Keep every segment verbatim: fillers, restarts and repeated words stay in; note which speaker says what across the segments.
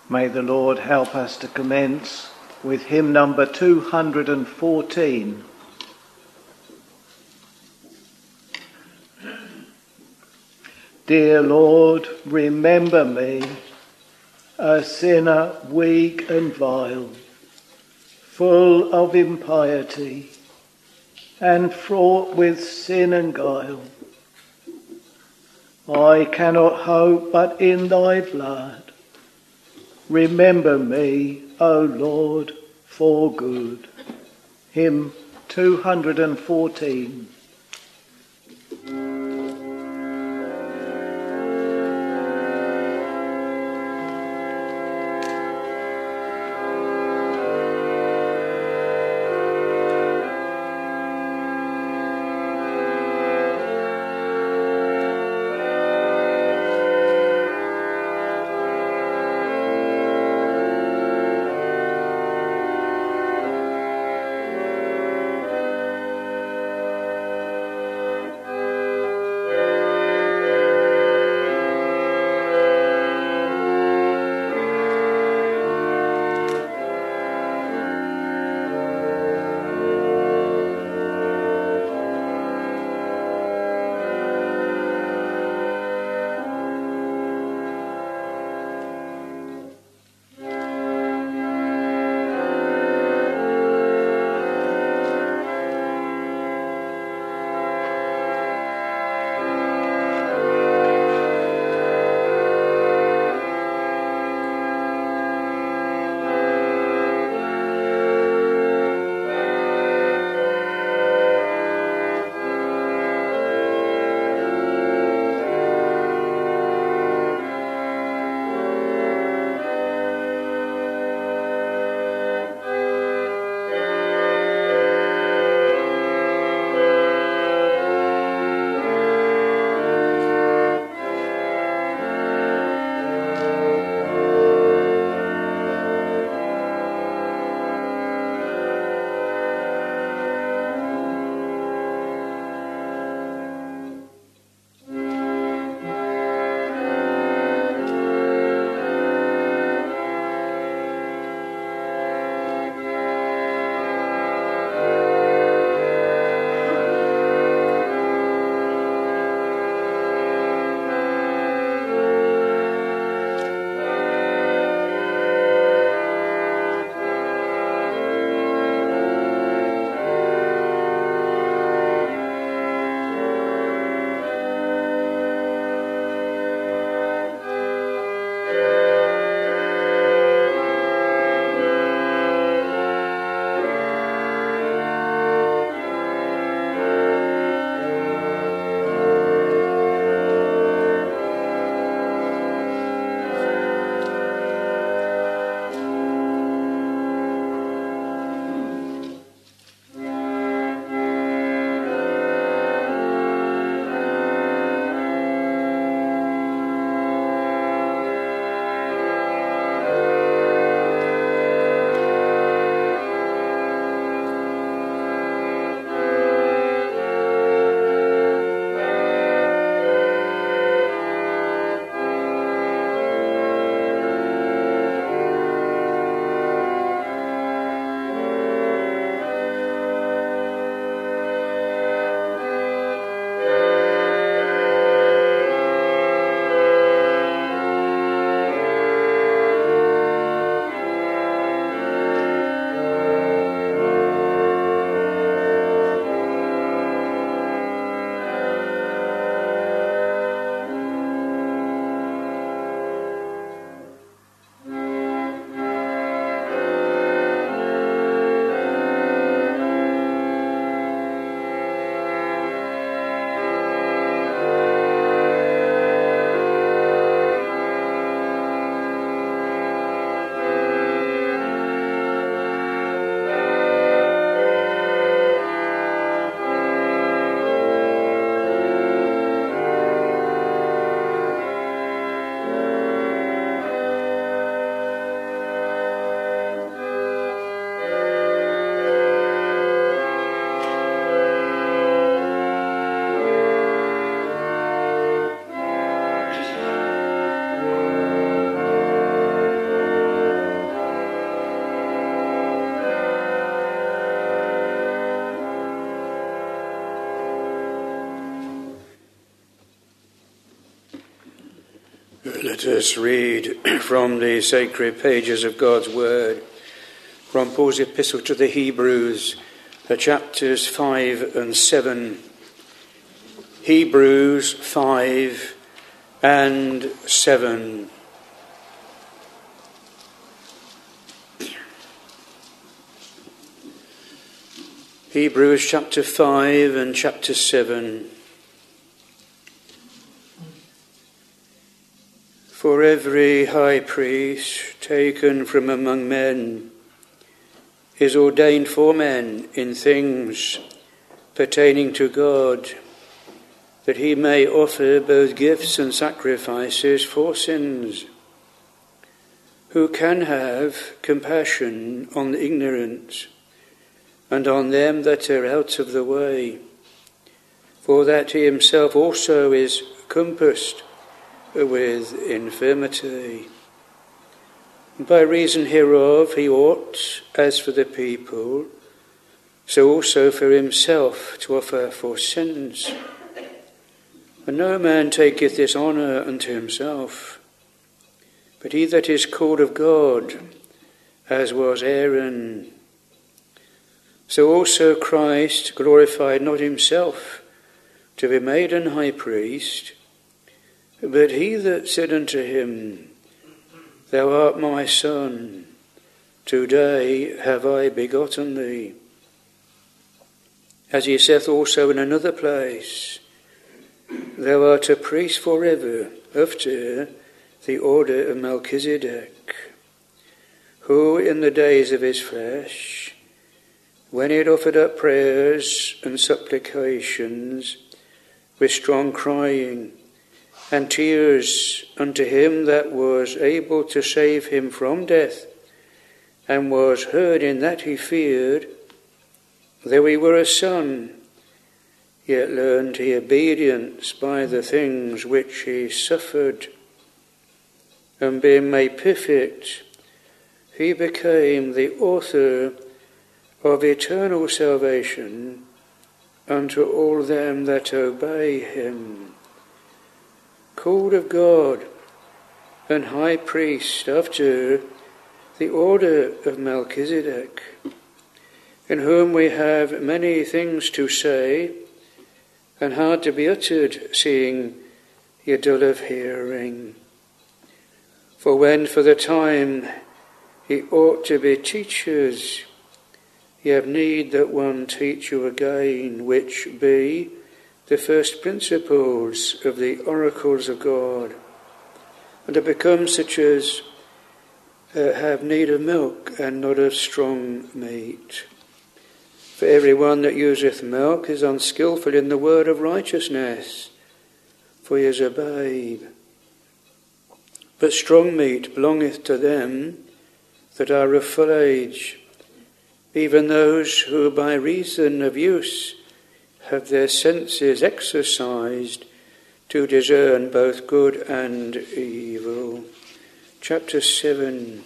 Speaker 1: May the Lord help us to commence with hymn number two hundred fourteen. Dear Lord, remember me, a sinner weak and vile, full of impiety and fraught with sin and guile. I cannot hope but in thy blood. Remember me, O Lord, for good. Hymn two hundred fourteen.
Speaker 2: Let us read from the sacred pages of God's Word, from Paul's Epistle to the Hebrews, the chapters five and seven. Hebrews five and seven. Hebrews chapter five and chapter seven. For every high priest taken from among men is ordained for men in things pertaining to God, that he may offer both gifts and sacrifices for sins, who can have compassion on the ignorant and on them that are out of the way, for that he himself also is compassed with infirmity. By reason hereof he ought, as for the people, so also for himself to offer for sins. And no man taketh this honour unto himself, but he that is called of God, as was Aaron. So also Christ glorified not himself to be made an high priest, but he that said unto him, Thou art my son, today have I begotten thee. As he saith also in another place, Thou art a priest for ever, after the order of Melchizedek, who in the days of his flesh, when he had offered up prayers and supplications with strong crying and tears unto him that was able to save him from death, and was heard in that he feared, though he were a son, yet learned he obedience by the things which he suffered. And being made perfect, he became the author of eternal salvation unto all them that obey him, called of God, and high priest after the order of Melchizedek, in whom we have many things to say, and hard to be uttered, seeing ye are dull of hearing. For when for the time ye ought to be teachers, ye have need that one teach you again, which be the first principles of the oracles of God, and to become such as uh, have need of milk and not of strong meat. For every one that useth milk is unskilful in the word of righteousness, for he is a babe. But strong meat belongeth to them that are of full age, even those who by reason of use have their senses exercised to discern both good and evil. Chapter seven.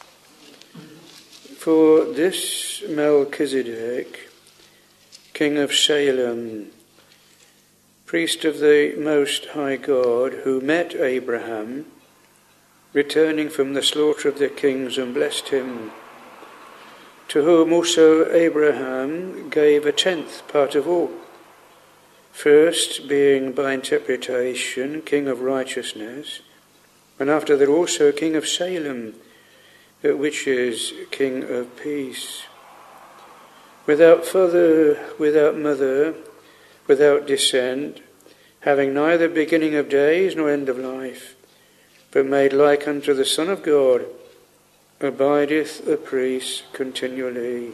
Speaker 2: For this Melchizedek, king of Salem, priest of the Most High God, who met Abraham, returning from the slaughter of the kings, and blessed him, to whom also Abraham gave a tenth part of all, first being by interpretation king of righteousness, and after that also king of Salem, which is king of peace, without father, without mother, without descent, having neither beginning of days nor end of life, but made like unto the Son of God, abideth a priest continually.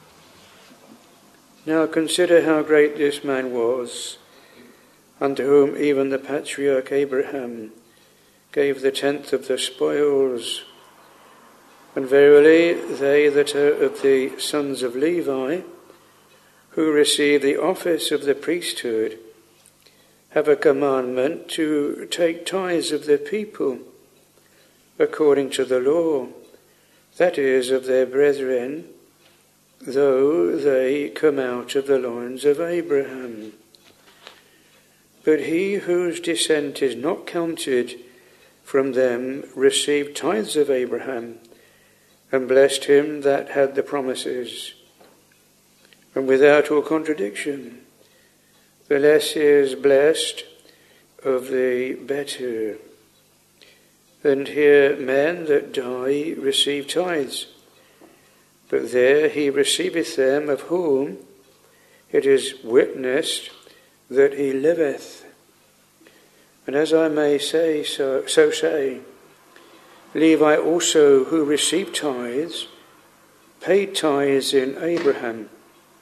Speaker 2: Now consider how great this man was, unto whom even the patriarch Abraham gave the tenth of the spoils. And verily they that are of the sons of Levi, who receive the office of the priesthood, have a commandment to take tithes of the people, according to the law, that is, of their brethren, though they come out of the loins of Abraham. But he whose descent is not counted from them received tithes of Abraham, and blessed him that had the promises. And without all contradiction, the less is blessed of the better. And here men that die receive tithes, but there he receiveth them of whom it is witnessed that he liveth. And as I may say, so, so say, Levi also, who received tithes, paid tithes in Abraham.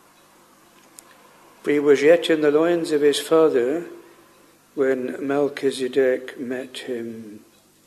Speaker 2: For he was yet in the loins of his father when Melchizedek met him.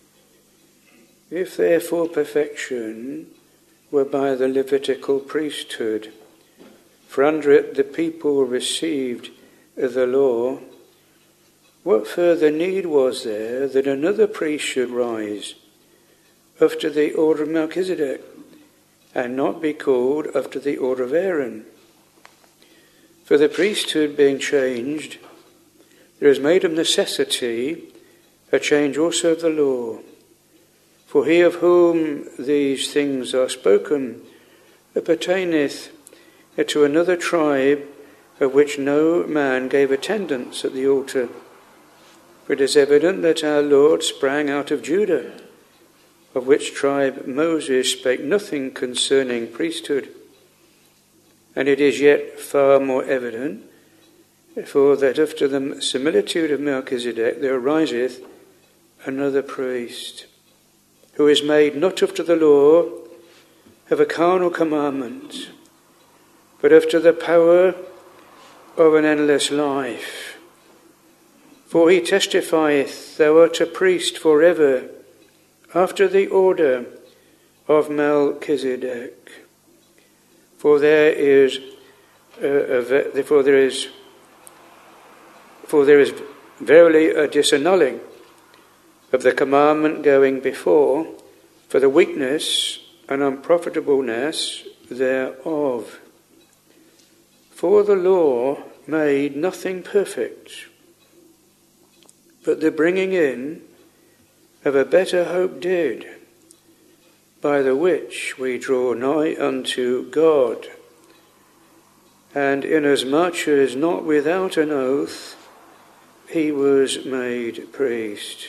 Speaker 2: If therefore perfection were by the Levitical priesthood, for under it the people received the law, what further need was there that another priest should rise after the order of Melchizedek, and not be called after the order of Aaron? For the priesthood being changed, there is made of necessity a change also of the law. For he of whom these things are spoken appertaineth to another tribe, of which no man gave attendance at the altar. For it is evident that our Lord sprang out of Judah, of which tribe Moses spake nothing concerning priesthood. And it is yet far more evident, for that after the similitude of Melchizedek there ariseth another priest, who is made not after the law of a carnal commandment, but after the power of an endless life. For he testifieth, Thou art a priest for ever, after the order of Melchizedek. For there is, uh, a, for there is, for there is verily a disannulling of the commandment going before, for the weakness and unprofitableness thereof. For the law made nothing perfect, but the bringing in of a better hope did, by the which we draw nigh unto God. And inasmuch as not without an oath he was made priest.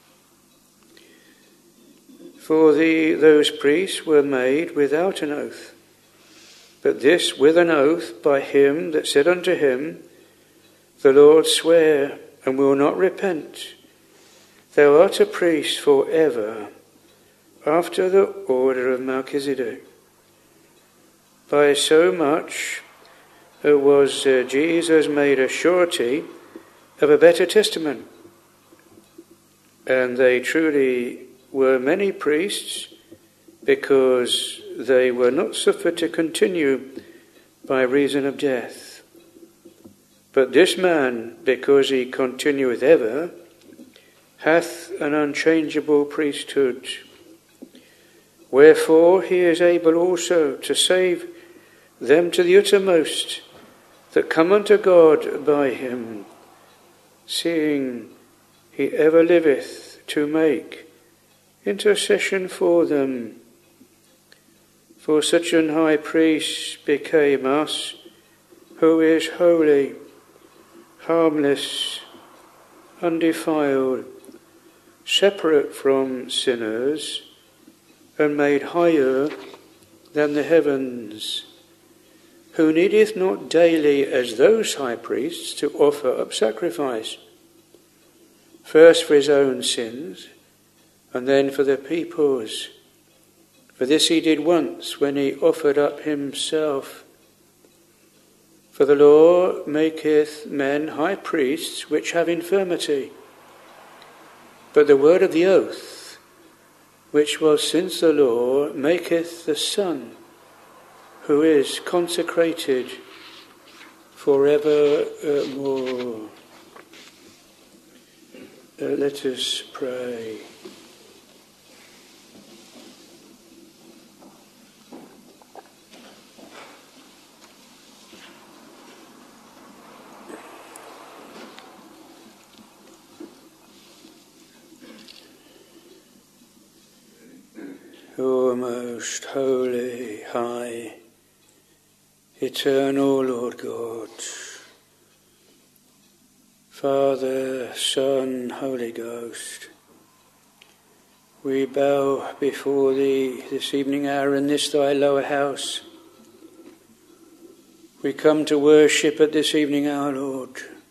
Speaker 2: For the, those priests were made without an oath, but this with an oath by him that said unto him, The Lord sware, and will not repent, Thou art a priest for ever, after the order of Melchizedek. By so much was uh, Jesus made a surety of a better testament. And they truly were many priests, because they were not suffered to continue by reason of death. But this man, because he continueth ever, hath an unchangeable priesthood. Wherefore he is able also to save them to the uttermost that come unto God by him, seeing he ever liveth to make intercession for them. For such an high priest became us, who is holy, harmless, undefiled, separate from sinners, and made higher than the heavens, who needeth not daily as those high priests to offer up sacrifice, first for his own sins, and then for the people's. For this he did once, when he offered up himself. For the law maketh men high priests which have infirmity, but the word of the oath, which was since the law, maketh the Son, who is consecrated for evermore. Uh, let us pray. O most holy, high, eternal Lord God, Father, Son, Holy Ghost, we bow before Thee this evening hour in this Thy lower house. We come to worship at this evening hour, Lord.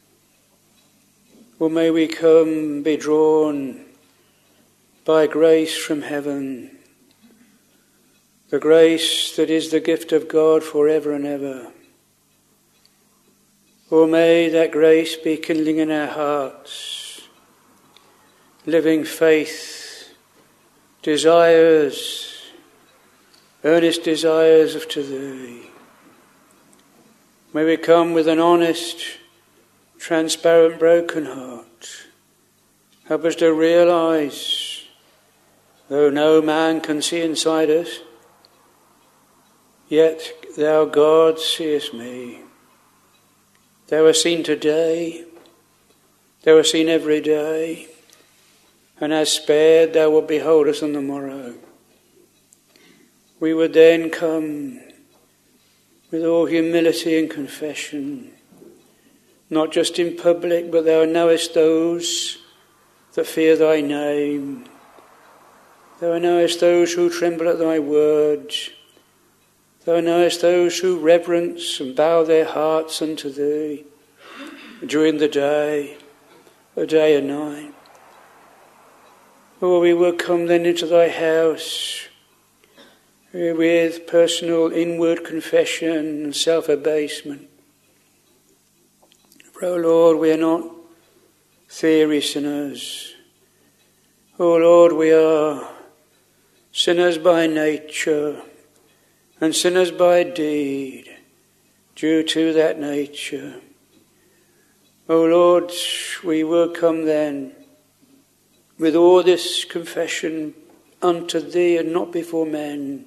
Speaker 2: Or may we come, be drawn by grace from heaven, the grace that is the gift of God forever and ever. Or may that grace be kindling in our hearts, living faith, desires, earnest desires to Thee. May we come with an honest, transparent, broken heart. Help us to realize, though no man can see inside us, yet Thou, God, seest me. Thou art seen today, Thou art seen every day, and as spared Thou wilt behold us on the morrow. We would then come with all humility and confession, not just in public, but Thou knowest those that fear Thy name. Thou knowest those who tremble at Thy word. Thou knowest those who reverence and bow their hearts unto Thee during the day, the day and night. Oh, we will come then into Thy house with personal inward confession and self-abasement. For, oh Lord, we are not theory sinners. Oh Lord, we are sinners by nature and sinners by deed, due to that nature. O Lord, we will come then with all this confession unto Thee and not before men.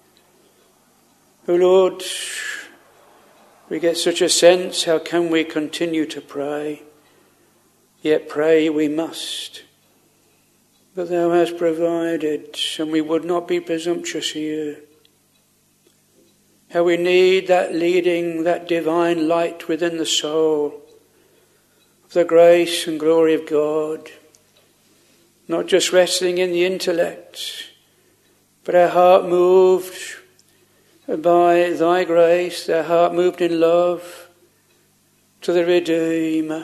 Speaker 2: O Lord, we get such a sense, how can we continue to pray? Yet pray we must. But Thou hast provided, and we would not be presumptuous here. How we need that leading, that divine light within the soul of the grace and glory of God. Not just resting in the intellect, but our heart moved by Thy grace, our heart moved in love to the Redeemer.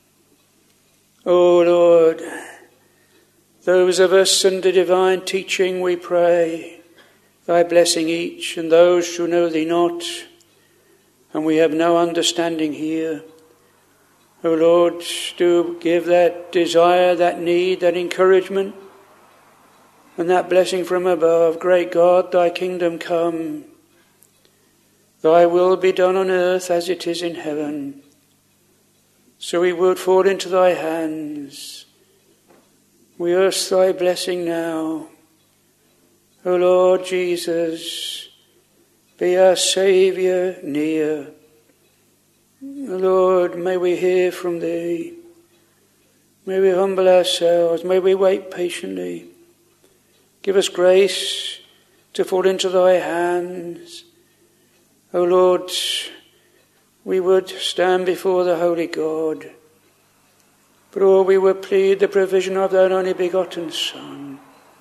Speaker 2: O Lord, those of us under divine teaching, we pray Thy blessing each, and those who know Thee not, and we have no understanding here. O Lord, do give that desire, that need, that encouragement, and that blessing from above. Great God, Thy kingdom come. Thy will be done on earth as it is in heaven. So we would fall into Thy hands. We ask Thy blessing now. O Lord Jesus, be our Saviour near. O Lord, may we hear from Thee. May we humble ourselves. May we wait patiently. Give us grace to fall into Thy hands. O Lord, we would stand before the Holy God, but oh, we would plead the provision of Thine only begotten Son.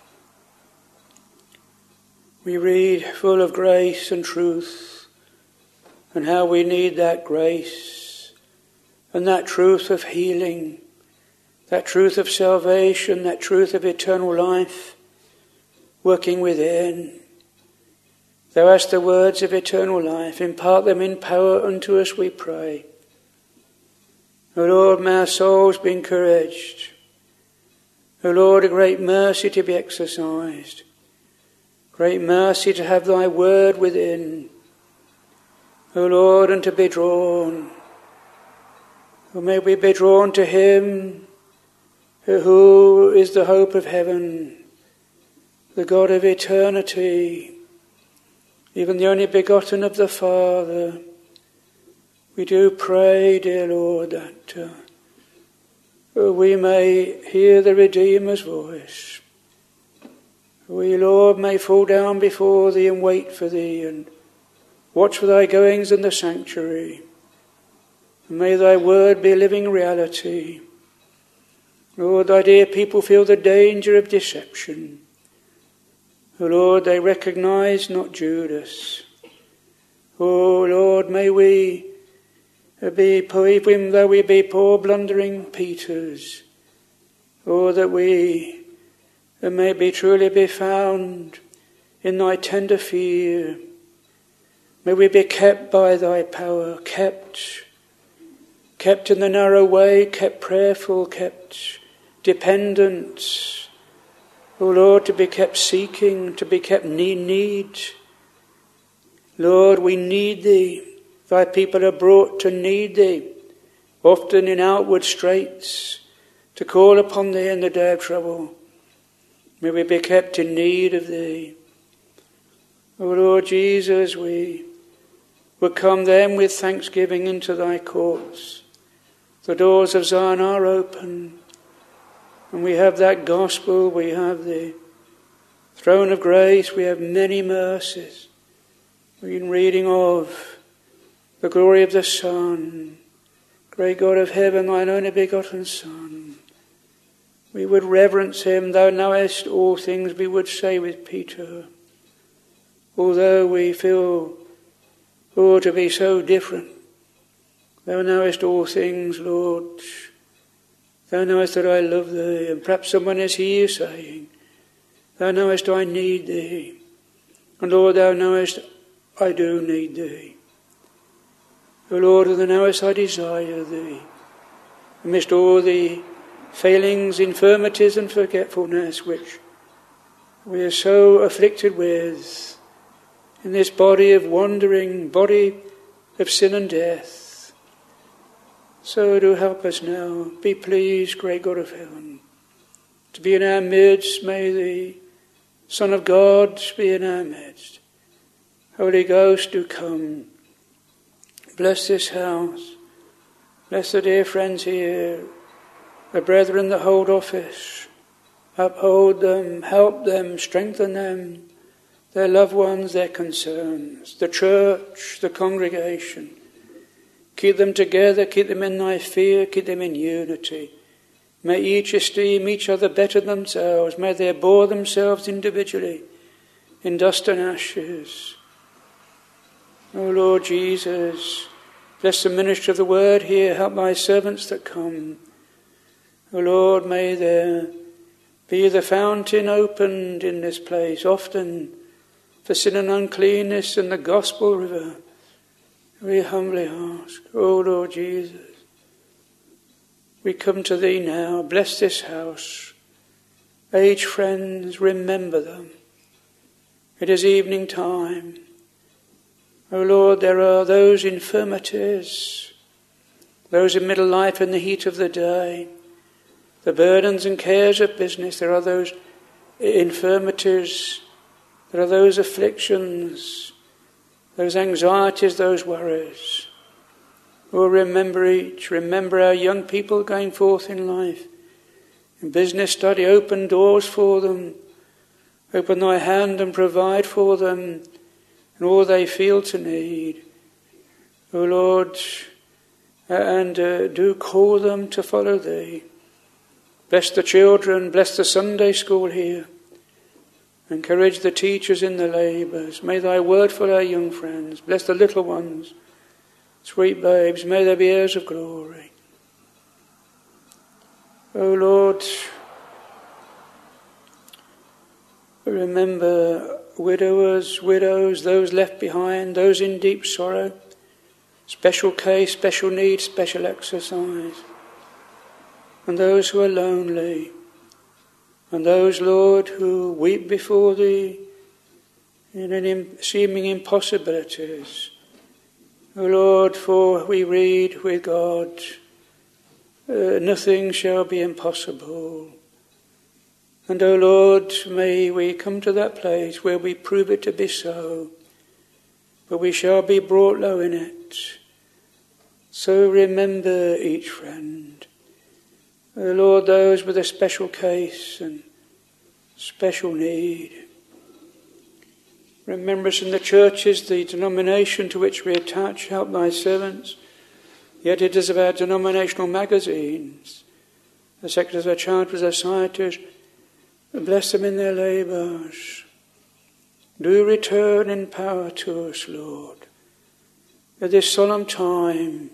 Speaker 2: We read full of grace and truth, and how we need that grace and that truth of healing, that truth of salvation, that truth of eternal life working within. Thou hast the words of eternal life. Impart them in power unto us, we pray. O Lord, may our souls be encouraged. O Lord, a great mercy to be exercised. Great mercy to have Thy word within. O Lord, and to be drawn. O may we be drawn to Him who is the hope of heaven, the God of eternity, even the only begotten of the Father. We do pray, dear Lord, that uh, we may hear the Redeemer's voice. We, Lord, may fall down before thee and wait for thee and watch for thy goings in the sanctuary. And may thy word be a living reality. Lord, thy dear people feel the danger of deception. O Lord, they recognize not Judas. O Lord, may we be, even though we be poor blundering Peters, or that we may be truly be found in thy tender fear. May we be kept by thy power, kept, kept in the narrow way, kept prayerful, kept dependent. O Lord, to be kept seeking, to be kept need, need. Lord, we need thee. Thy people are brought to need thee, often in outward straits, to call upon thee in the day of trouble. May we be kept in need of thee. O Lord Jesus, we would come then with thanksgiving into thy courts. The doors of Zion are open, and we have that gospel, we have the throne of grace, we have many mercies. We've been reading of the glory of the Son, great God of heaven, thine only begotten Son. We would reverence him. Thou knowest all things, we would say with Peter. Although we feel, oh, to be so different, thou knowest all things, Lord. Thou knowest that I love thee. And perhaps someone is here saying, thou knowest I need thee. And Lord, thou knowest I do need thee. O Lord, thou knowest I desire thee. Amidst all the failings, infirmities and forgetfulness which we are so afflicted with in this body of wandering, body of sin and death. So do help us now. Be pleased, great God of heaven, to be in our midst. May the Son of God be in our midst. Holy Ghost, do come. Bless this house. Bless the dear friends here, the brethren that hold office. Uphold them, help them, strengthen them, their loved ones, their concerns, the church, the congregation. Keep them together, keep them in thy fear, keep them in unity. May each esteem each other better than themselves. May they abhor themselves individually in dust and ashes. O Lord Jesus, bless the ministry of the word here. Help thy servants that come. O Lord, may there be the fountain opened in this place, often for sin and uncleanness, and the gospel river. We humbly ask, O Lord Jesus, we come to thee now. Bless this house. Age friends, remember them. It is evening time. O Lord, there are those infirmities, those in middle life in the heat of the day, the burdens and cares of business. There are those infirmities, there are those afflictions, those anxieties, those worries. Oh, remember each, remember our young people going forth in life. In business study, open doors for them. Open thy hand and provide for them and all they feel to need. O Lord, and uh, do call them to follow thee. Bless the children, bless the Sunday school here. Encourage the teachers in the labours. May thy word fill our young friends. Bless the little ones, sweet babes. May they be heirs of glory. O Lord, remember widowers, widows, those left behind, those in deep sorrow. Special case, special need, special exercise. And those who are lonely. And those, Lord, who weep before thee in an seeming impossibilities. O Lord, for we read with God, uh, nothing shall be impossible. And, O Lord, may we come to that place where we prove it to be so, but we shall be brought low in it. So remember each friend. O Lord, those with a special case, and special need. Remember us in the churches, the denomination to which we attach. Help thy servants, the editors of our denominational magazines, the secretaries of our charitable societies. Bless them in their labours. Do return in power to us, Lord, at this solemn time.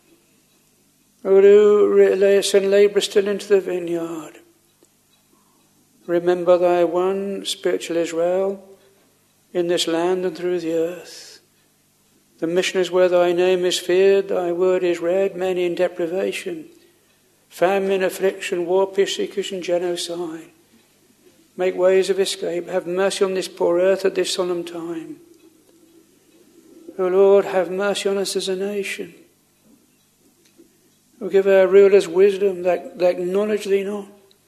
Speaker 2: O do send labourers still into the vineyard. Remember thy one spiritual Israel in this land and through the earth. The missionaries where thy name is feared, thy word is read, many in deprivation, famine, affliction, war, persecution, genocide. Make ways of escape. Have mercy on this poor earth at this solemn time. O Lord, have mercy on us as a nation. O give our rulers wisdom that they acknowledge thee not.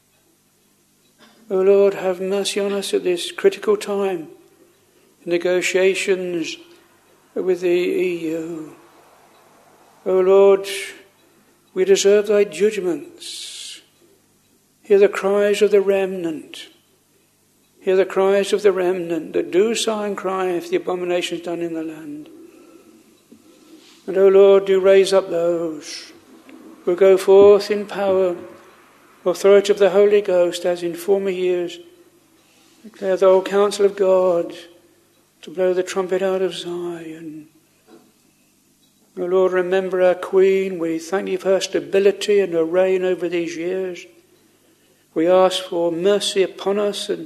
Speaker 2: O Lord, have mercy on us at this critical time. Negotiations with the E U. O Lord, we deserve thy judgments. Hear the cries of the remnant. Hear the cries of the remnant that do sigh and cry if the abominations done in the land. And, O Lord, do raise up those who go forth in power, authority of the Holy Ghost, as in former years. Declare the whole counsel of God to blow the trumpet out of Zion. O Lord, remember our Queen. We thank you for her stability and her reign over these years. We ask for mercy upon us and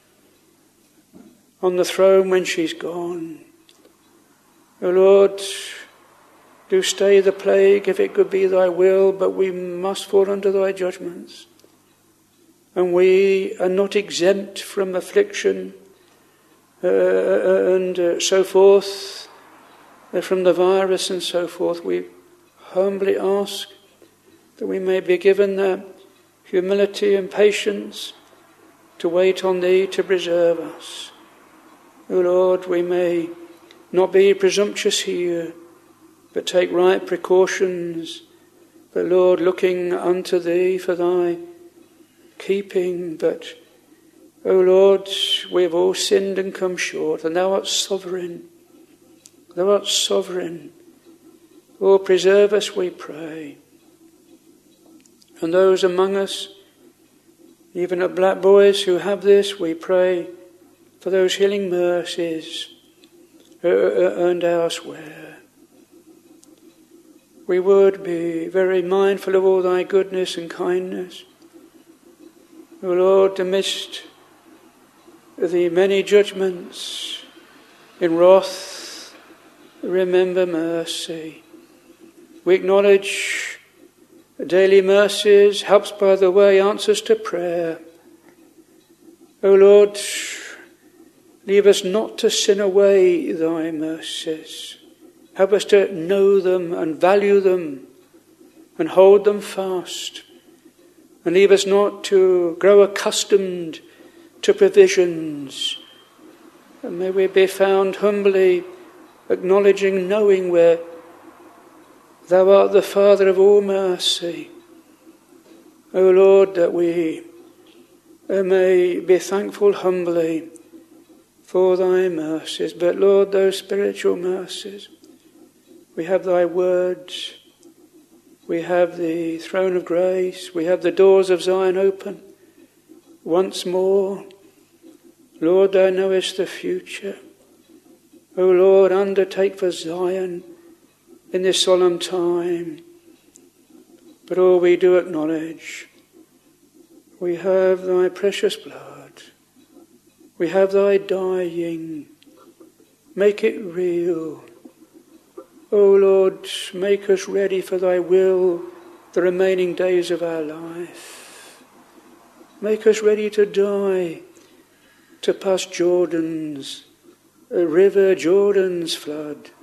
Speaker 2: on the throne when she's gone. O Lord, do stay the plague if it could be thy will, but we must fall under thy judgments. And we are not exempt from affliction uh, and uh, so forth, uh, from the virus and so forth. We humbly ask that we may be given the humility and patience to wait on thee to preserve us. O Lord, we may not be presumptuous here, but take right precautions. But Lord, looking unto thee for thy keeping. But, O Lord, we have all sinned and come short, and thou art sovereign. Thou art sovereign. Oh, preserve us, we pray. And those among us, even the black boys who have this, we pray for those healing mercies earned elsewhere. We would be very mindful of all thy goodness and kindness. O Lord, amidst the many judgments in wrath, remember mercy. We acknowledge daily mercies, helps by the way, answers to prayer. O Lord, leave us not to sin away thy mercies. Help us to know them and value them and hold them fast. And leave us not to grow accustomed to provisions. And may we be found humbly acknowledging, knowing where thou art the Father of all mercy. O Lord, that we may be thankful humbly for thy mercies. But Lord, those spiritual mercies, we have thy words, we have the throne of grace, we have the doors of Zion open once more. Lord, thou knowest the future. O Lord, undertake for Zion in this solemn time. But all we do acknowledge, we have thy precious blood, we have thy dying. Make it real. O Lord, make us ready for thy will the remaining days of our life. Make us ready to die, to pass Jordan's a river, Jordan's flood.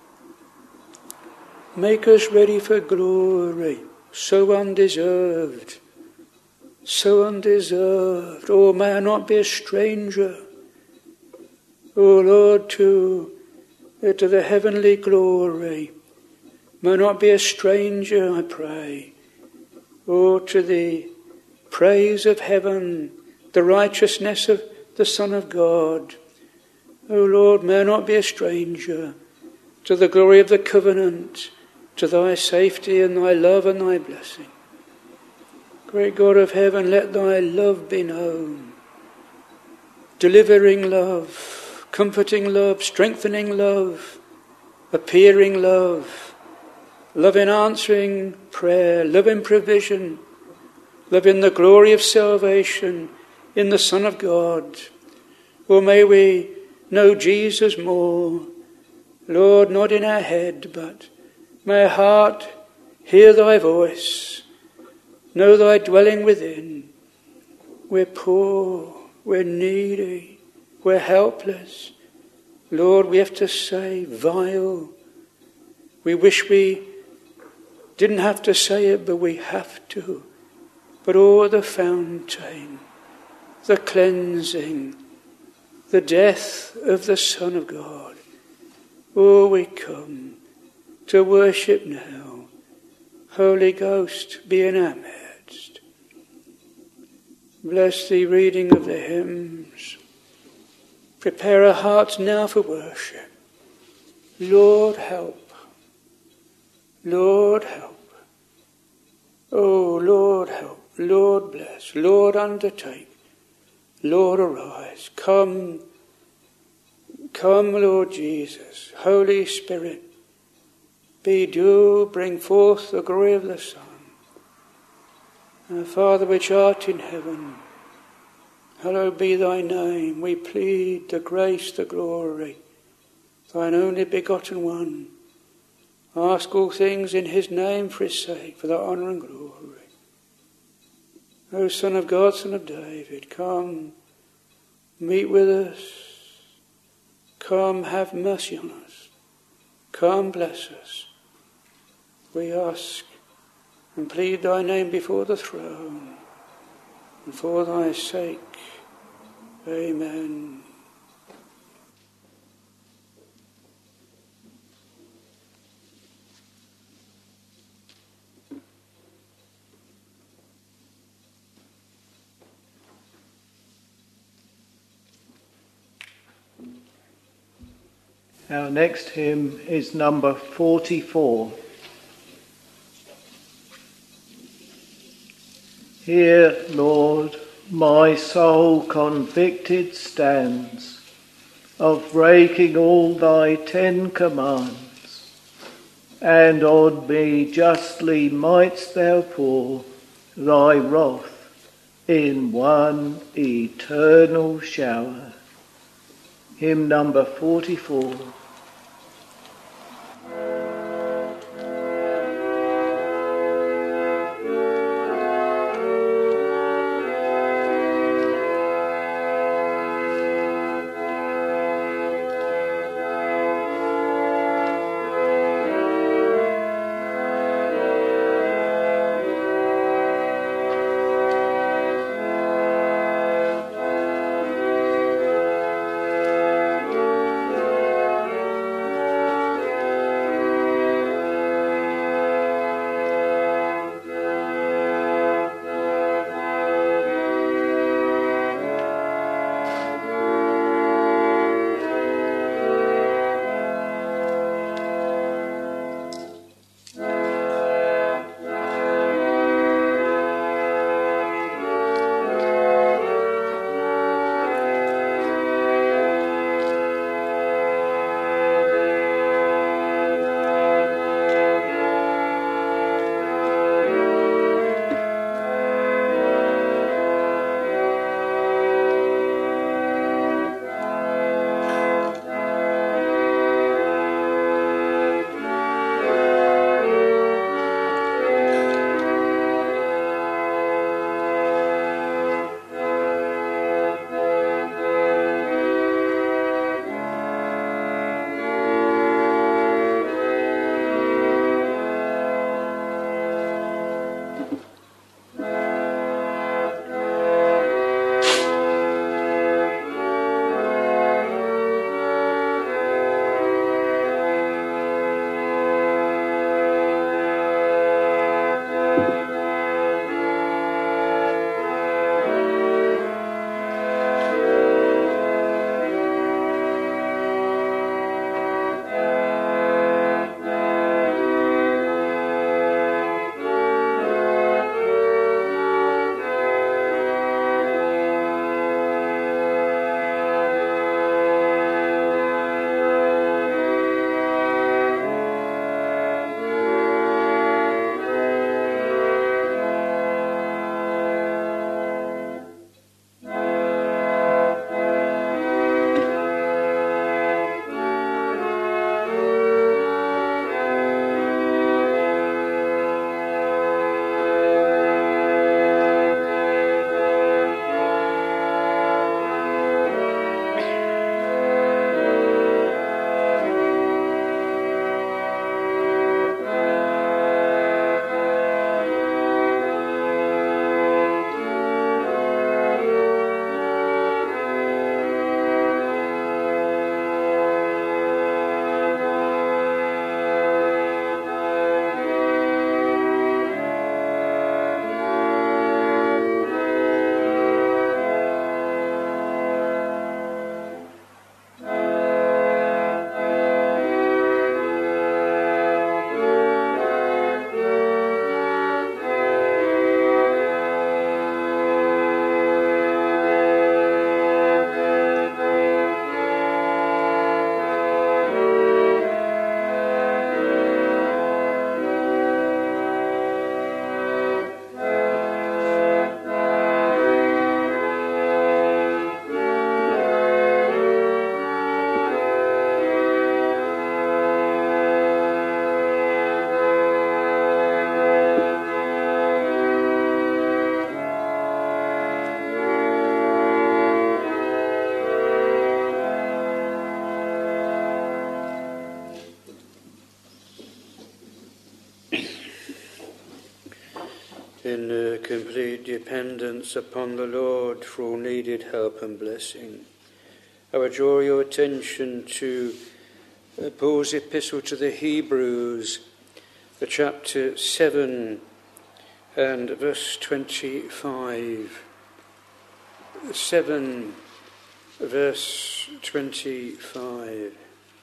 Speaker 2: Make us ready for glory, so undeserved, so undeserved. Oh, may I not be a stranger, O Lord, to to the heavenly glory. May not be a stranger, I pray, oh, to the praise of heaven the righteousness of the Son of God. O Lord, may I not be a stranger to the glory of the covenant, to thy safety and thy love and thy blessing. Great God of heaven, let thy love be known. Delivering love, comforting love, strengthening love, appearing love, love in answering prayer, love in provision, love in the glory of salvation, in the Son of God. Or may we know Jesus more, Lord, not in our head, but may our heart hear thy voice, know thy dwelling within. We're poor, we're needy, we're helpless. Lord, we have to say vile. We wish we didn't have to say it, but we have to. But oh, the fountain, the cleansing, the death of the Son of God. Oh, we come to worship now. Holy Ghost, be in our midst. Bless the reading of the hymns. Prepare our hearts now for worship. Lord, help. Lord, help. Oh, Lord, help. Lord, bless. Lord, undertake. Lord, arise. Come, come, Lord Jesus. Holy Spirit, be due, bring forth the glory of the Son. Our Father which art in heaven, hallowed be thy name. We plead the grace, the glory, thine only begotten one. Ask all things in his name for his sake, for thy honour and glory. O Son of God, Son of David, come, meet with us. Come, have mercy on us. Come, bless us. We ask and plead thy name before the throne, and for thy sake. Amen.
Speaker 1: Our next hymn is number forty-four. Here, Lord, my soul convicted stands of breaking all thy ten commands, and on me justly mightst thou pour thy wrath in one eternal shower. Hymn number forty-four.
Speaker 2: in uh, complete dependence upon the Lord for all needed help and blessing. I would draw your attention to uh, Paul's epistle to the Hebrews, the chapter seven and verse twenty-five. seven, verse twenty-five.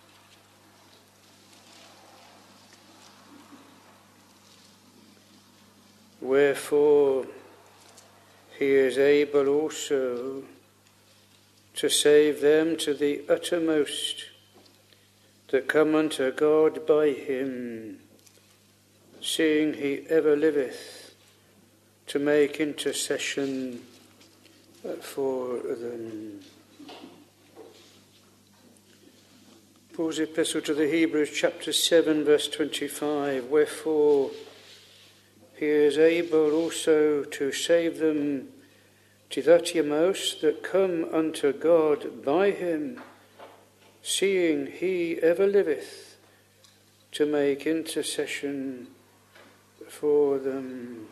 Speaker 2: Wherefore he is able also to save them to the uttermost that come unto God by him, seeing he ever liveth to make intercession for them. Paul's epistle to the Hebrews, chapter seven, verse twenty-five. Wherefore he is able also to save them to the uttermost that come unto God by him, seeing he ever liveth to make intercession for them.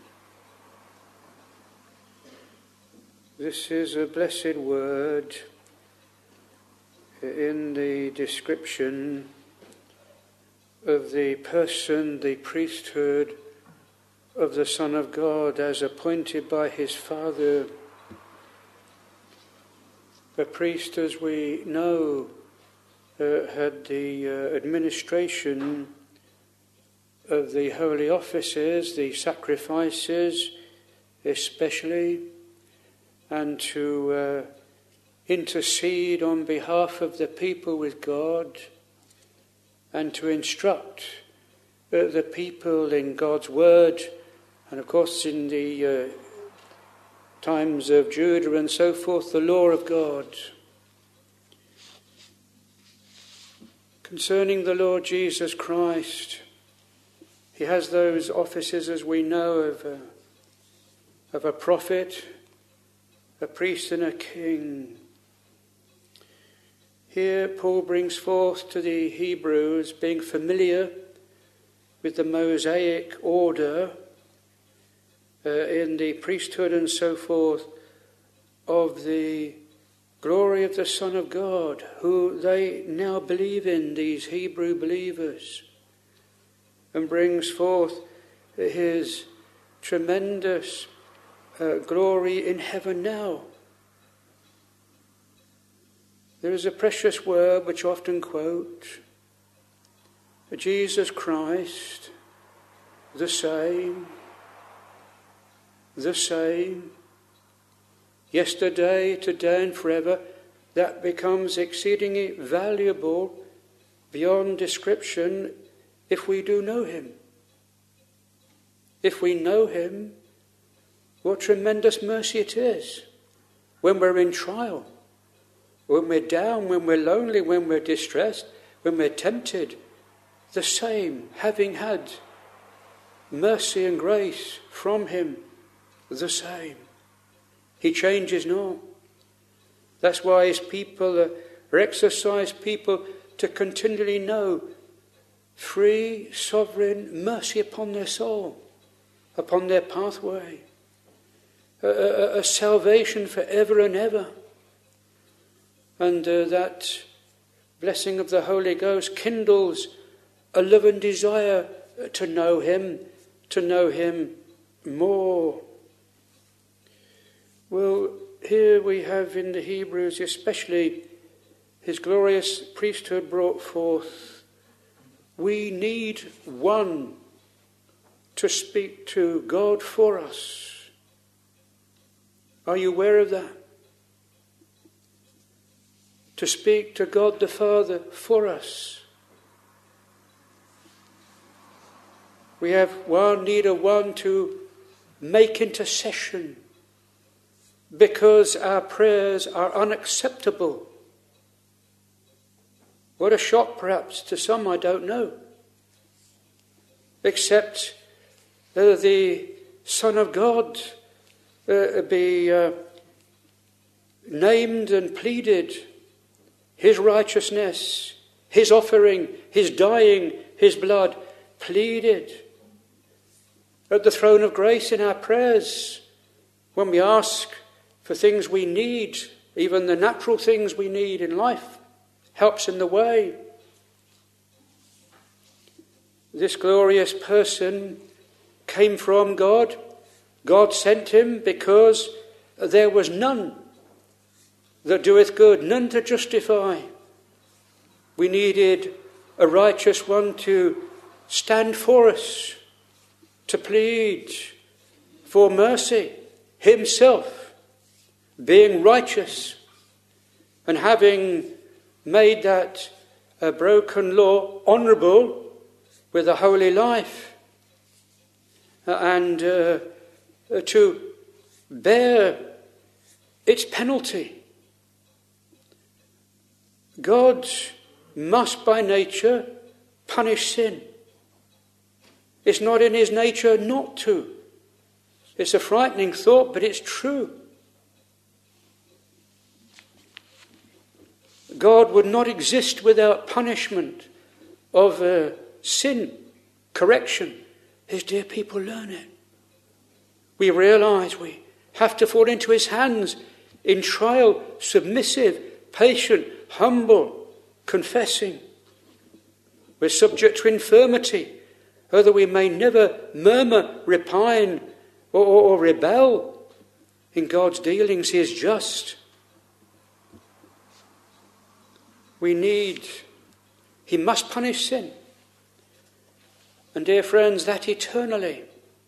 Speaker 2: This is a blessed word in the description of the person, the priesthood of the Son of God as appointed by his Father. A priest, as we know, uh, had the uh, administration of the holy offices, the sacrifices especially, and to uh, intercede on behalf of the people with God, and to instruct uh, the people in God's word. And of course, in the uh, times of Judah and so forth, the law of God. Concerning the Lord Jesus Christ, he has those offices, as we know, of a, of a prophet, a priest and a king. Here Paul brings forth to the Hebrews, being familiar with the Mosaic order, Uh, in the priesthood and so forth, of the glory of the Son of God, who they now believe in, these Hebrew believers, and brings forth his tremendous uh, glory in heaven now. There is a precious word which I often quote: Jesus Christ, the same, the same, yesterday, today and forever. That becomes exceedingly valuable beyond description if we do know him. If we know him, what tremendous mercy it is when we're in trial, when we're down, when we're lonely, when we're distressed, when we're tempted. The same, having had mercy and grace from him, the same. He changes not. That's why his people are exercised people to continually know free, sovereign mercy upon their soul, upon their pathway, a, a, a salvation for ever and ever. And uh, that blessing of the Holy Ghost kindles a love and desire to know him, to know him more. Well, here we have in the Hebrews especially his glorious priesthood brought forth. We need one to speak to God for us. Are you aware of that? To speak to God the Father for us. We have one need of one to make intercession, because our prayers are unacceptable. What a shock perhaps to some, I don't know. Except uh, the Son of God uh, be uh, named and pleaded, his righteousness, his offering, his dying, his blood pleaded. at the throne of grace in our prayers, when we ask for things we need, even the natural things we need in life, helps in the way. This glorious person came from God. God sent him because there was none that doeth good, none to justify. We needed a righteous one to stand for us, to plead for mercy, himself being righteous and having made that uh, broken law honourable with a holy life, uh, and uh, uh, to bear its penalty. God must by nature punish sin. It's not in his nature not to. It's a frightening thought, but it's true. God would not exist without punishment of uh, sin, correction. His dear people learn it. We realize we have to fall into his hands in trial, submissive, patient, humble, confessing. We're subject to infirmity, although we may never murmur, repine, or, or, or rebel. In God's dealings, he is just. We need, he must punish sin. And dear friends, that eternally.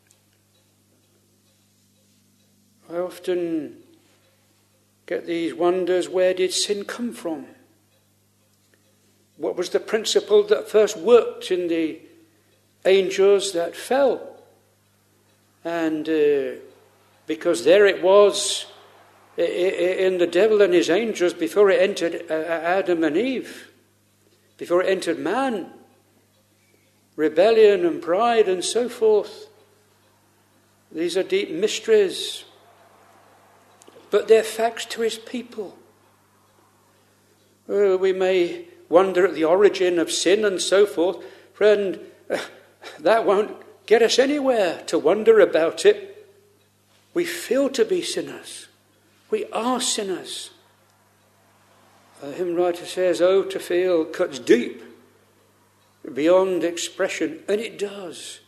Speaker 2: I often get these wonders, where did sin come from? What was the principle that first worked in the angels that fell? And uh, because there it was in the devil and his angels before it entered Adam and Eve, before it entered man, rebellion and pride and so forth. These are deep mysteries, but they're facts to his people. Uh, we may wonder at the origin of sin and so forth. Friend, uh, that won't get us anywhere to wonder about it. We feel to be sinners. We are sinners. A hymn writer says, oh, to feel cuts deep, beyond expression, and it does.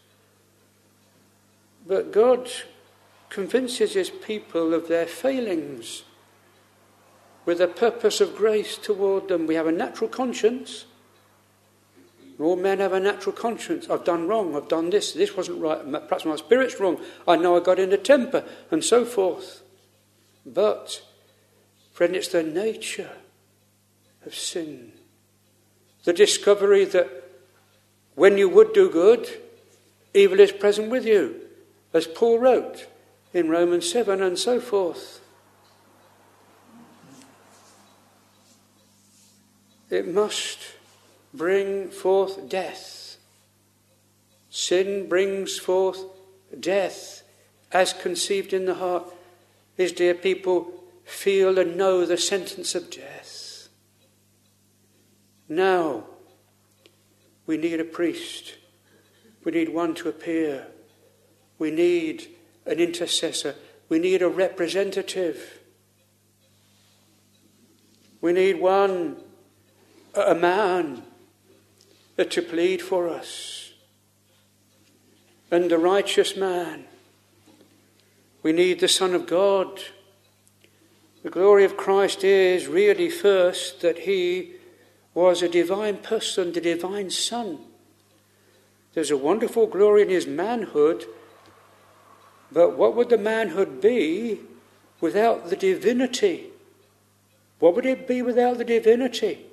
Speaker 2: But God convinces his people of their failings with a purpose of grace toward them. We have a natural conscience. All men have a natural conscience. I've done wrong, I've done this, this wasn't right, perhaps my spirit's wrong, I know I got in a temper, and so forth. But, friend, it's the nature of sin. The discovery that when you would do good, evil is present with you, as Paul wrote in Romans seven and so forth. It must bring forth death. Sin brings forth death as conceived in the heart. His dear people feel and know the sentence of death. Now, we need a priest. We need one to appear. We need an intercessor. We need a representative. We need one, a man, to plead for us. And the righteous man. We need the Son of God. The glory of Christ is really first that he was a divine person, the divine Son. There's a wonderful glory in his manhood, but what would the manhood be without the divinity? What would it be without the divinity?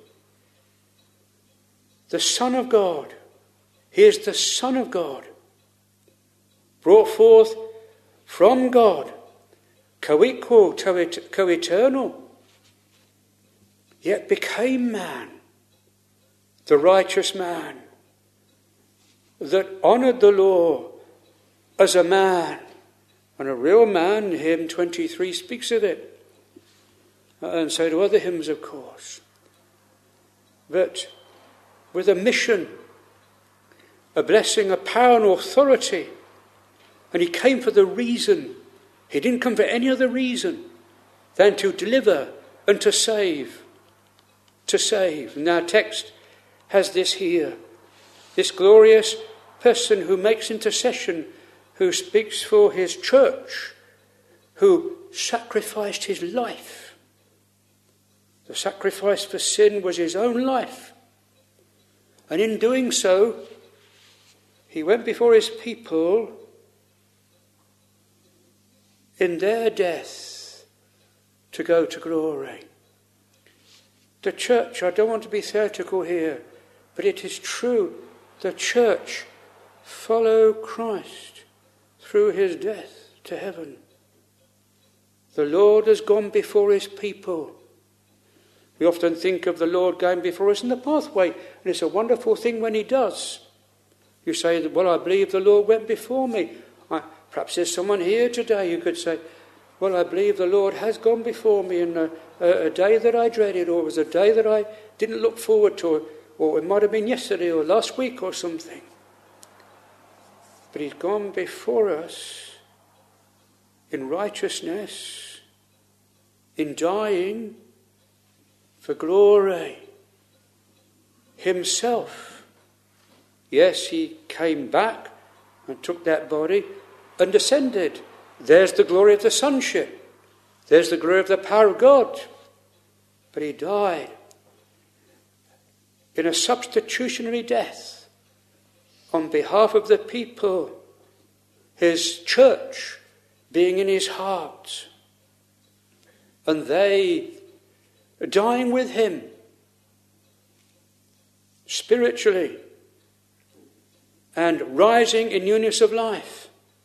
Speaker 2: The Son of God. He is the Son of God, brought forth from God, co-equal, co-eternal, yet became man, the righteous man, that honoured the law as a man, and a real man. Hymn twenty-three speaks of it, and so do other hymns, of course. But with a mission, a blessing, a power and authority And he came for the reason. He didn't come for any other reason than to deliver and to save. To save. And our text has this here. This glorious person who makes intercession, who speaks for his church, who sacrificed his life. The sacrifice for sin was his own life. And in doing so, he went before his people in their death to go to glory. The church, I don't want to be theatrical here, but it is true, the church follow Christ through his death to heaven. The Lord has gone before his people. We often think of the Lord going before us in the pathway, and it's a wonderful thing when he does. You say, well, I believe the Lord went before me. I, perhaps there's someone here today who could say, well, I believe the Lord has gone before me in a, a, a day that I dreaded, or it was a day that I didn't look forward to, or it might have been yesterday or last week or something. But he's gone before us in righteousness, in dying for glory. Himself. Yes, he came back and took that body and ascended. There's the glory of the sonship. There's the glory of the power of God. But he died in a substitutionary death on behalf of the people, his church being in his heart, and they dying with him spiritually and rising in newness of life.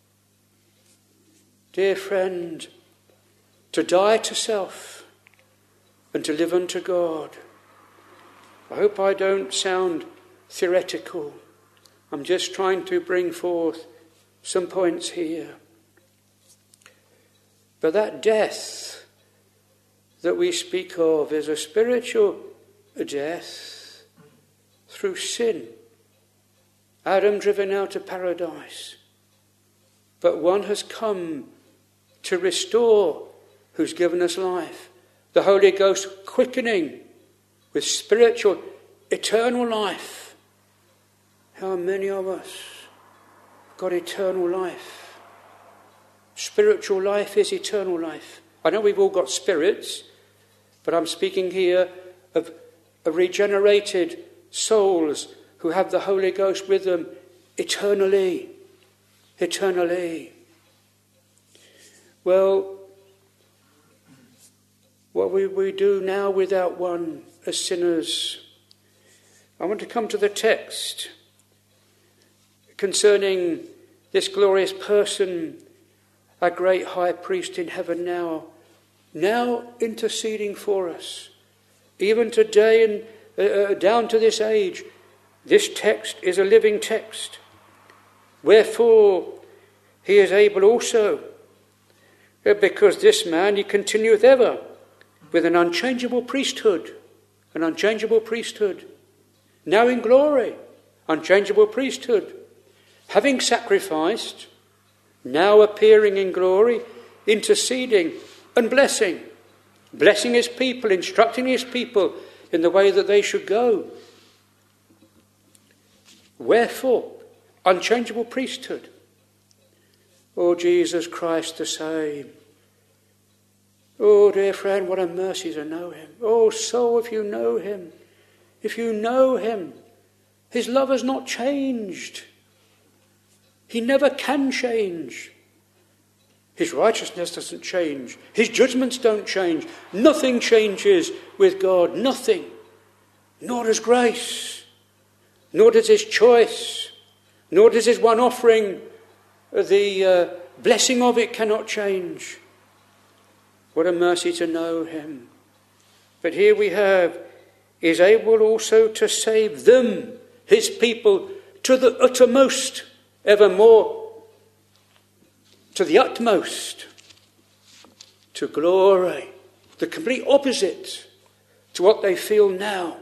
Speaker 2: Dear friend, to die to self and to live unto God. I hope I don't sound theoretical. I'm just trying to bring forth some points here. But that death that we speak of is a spiritual death through sin. Adam driven out of paradise. But one has come to restore, who's given us life. The Holy Ghost quickening with spiritual, eternal life. How many of us got eternal life? Spiritual life is eternal life. I know we've all got spirits, but I'm speaking here of, of regenerated souls who have the Holy Ghost with them eternally. Eternally. Well, what we, we do now without one as sinners. I want to come to the text concerning this glorious person, our great high priest in heaven now, now interceding for us. Even today and uh, down to this age, this text is a living text. Wherefore he is able also, because this man, he continueth ever with an unchangeable priesthood, an unchangeable priesthood, now in glory, unchangeable priesthood, having sacrificed, now appearing in glory, interceding and blessing, blessing his people, instructing his people in the way that they should go. Wherefore, unchangeable priesthood. Oh, Jesus Christ the same. Oh, dear friend, what a mercy to know him. Oh, soul, if you know him, if you know him, his love has not changed. He never can change. His righteousness doesn't change. His judgments don't change. Nothing changes with God. Nothing. Nor does grace. Nor does his choice. Nor does his one offering. The uh, blessing of it cannot change. What a mercy to know him. But here we have, is able also to save them, his people, to the uttermost, evermore, to the utmost, to glory, the complete opposite to what they feel now.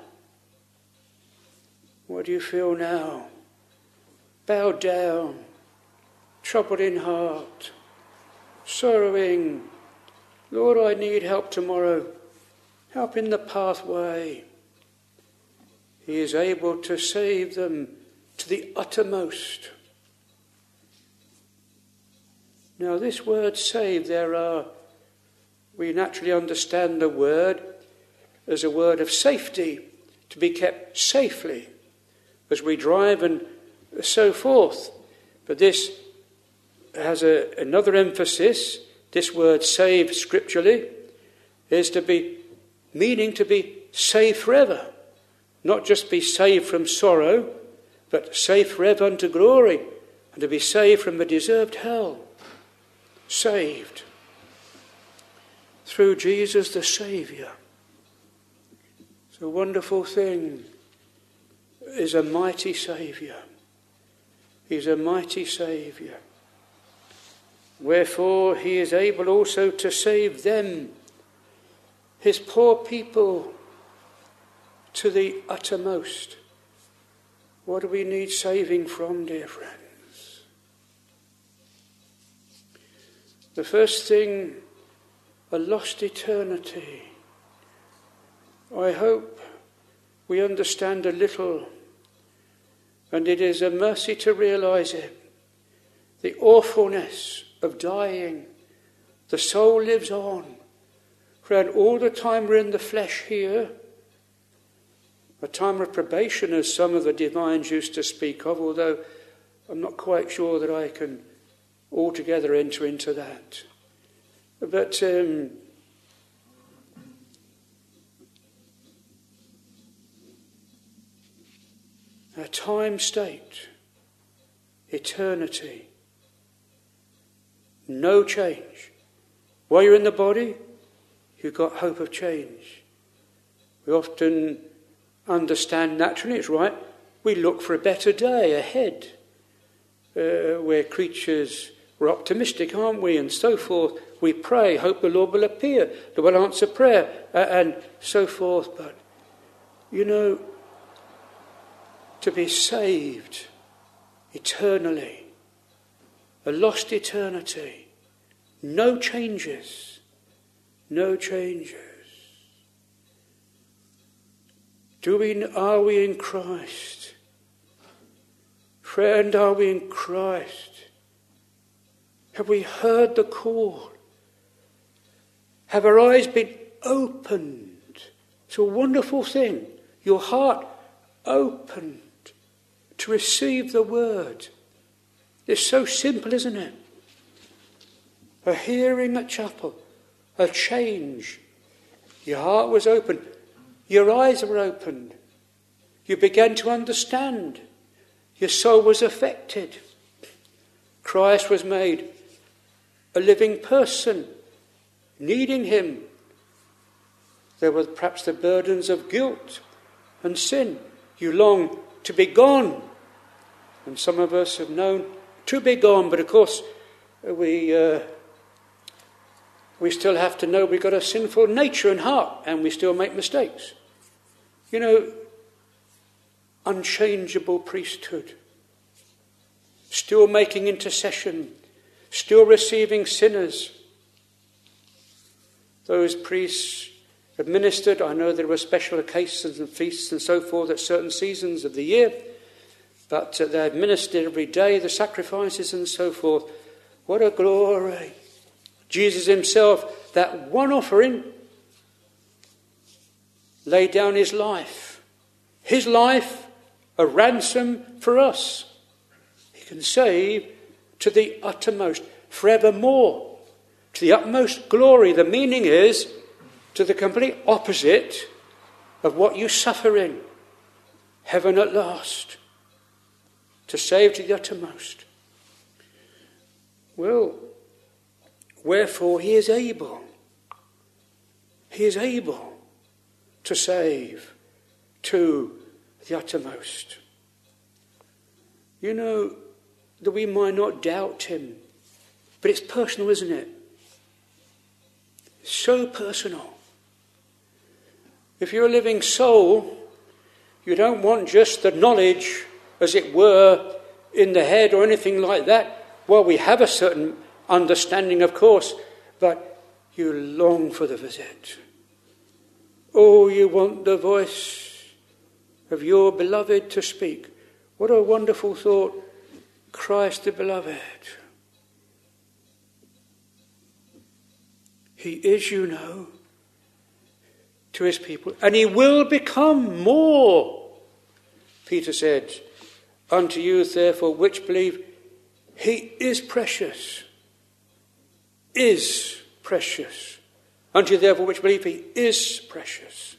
Speaker 2: What do you feel now? Bow down. troubled in heart, sorrowing, Lord, I need help tomorrow, help in the pathway. He is able to save them to the uttermost. Now this word save, there are, we naturally understand the word as a word of safety, to be kept safely as we drive and so forth. But this has a, another emphasis. This word save scripturally is to be, meaning to be saved forever. Not just be saved from sorrow, but saved forever unto glory, and to be saved from a deserved hell. Saved through Jesus the Saviour. It's a wonderful thing. He's a mighty Saviour. He's a mighty Saviour. Wherefore he is able also to save them, his poor people, to the uttermost. What do we need saving from, dear friends? The first thing, a lost eternity. I hope we understand a little, and it is a mercy to realize it. The awfulness of dying. The soul lives on. Friend, all the time we're in the flesh here, a time of probation, as some of the divines used to speak of, although I'm not quite sure that I can altogether enter into that. But um, a time state, eternity, no change. While you're in the body, you've got hope of change. We often understand naturally, it's right, we look for a better day ahead. Uh, we're creatures, we're optimistic, aren't we, and so forth. We pray, hope the Lord will appear, that will answer prayer, uh, and so forth. But, you know, to be saved eternally, a lost eternity, no changes, no changes. Do we, are we in Christ? Friend, are we in Christ? Have we heard the call? Have our eyes been opened? It's a wonderful thing. Your heart opened to receive the word. It's so simple, isn't it? A hearing at chapel, a change. Your heart was open. Your eyes were opened. You began to understand. Your soul was affected. Christ was made a living person, needing him. There were perhaps the burdens of guilt and sin. You long to be gone. And some of us have known to be gone, but of course we uh, we still have to know we've got a sinful nature and heart, and we still make mistakes. You know, unchangeable priesthood, still making intercession, still receiving sinners. Those priests administered, I know there were special occasions and feasts and so forth at certain seasons of the year, but uh, they administered every day the sacrifices and so forth. What a glory. Jesus himself, that one offering, laid down his life. His life, a ransom for us. He can save to the uttermost, forevermore, to the utmost glory. The meaning is to the complete opposite of what you suffer in. Heaven at last. To save to the uttermost. Well, wherefore he is able. He is able to save to the uttermost. You know, that we might not doubt him, but it's personal, isn't it? It's so personal. If you're a living soul, you don't want just the knowledge, as it were, in the head or anything like that. Well, we have a certain understanding, of course, but you long for the visit. Oh, you want the voice of your beloved to speak. What a wonderful thought. Christ the beloved. He is, you know, to his people, and he will become more. Peter said, unto you, therefore, which believe, he is precious. Is precious. Unto you, therefore, which believe, he is precious.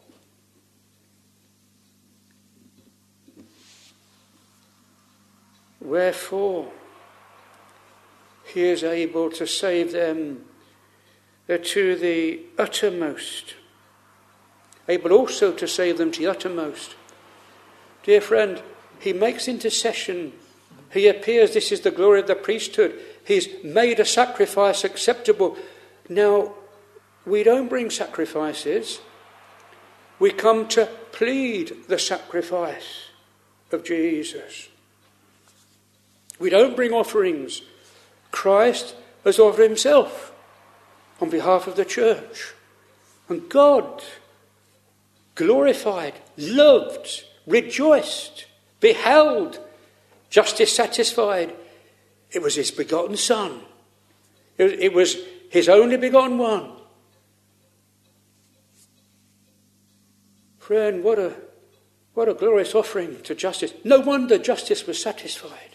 Speaker 2: Wherefore, he is able to save them to the uttermost. Able also to save them to the uttermost. Dear friend, he makes intercession. He appears, this is the glory of the priesthood. He's made a sacrifice acceptable. Now, we don't bring sacrifices. We come to plead the sacrifice of Jesus. We don't bring offerings. Christ has offered himself on behalf of the church. And God, glorified, loved, rejoiced, beheld, justice satisfied. It was his begotten Son. It was his only begotten one. Friend, what a, what a glorious offering to justice. No wonder justice was satisfied.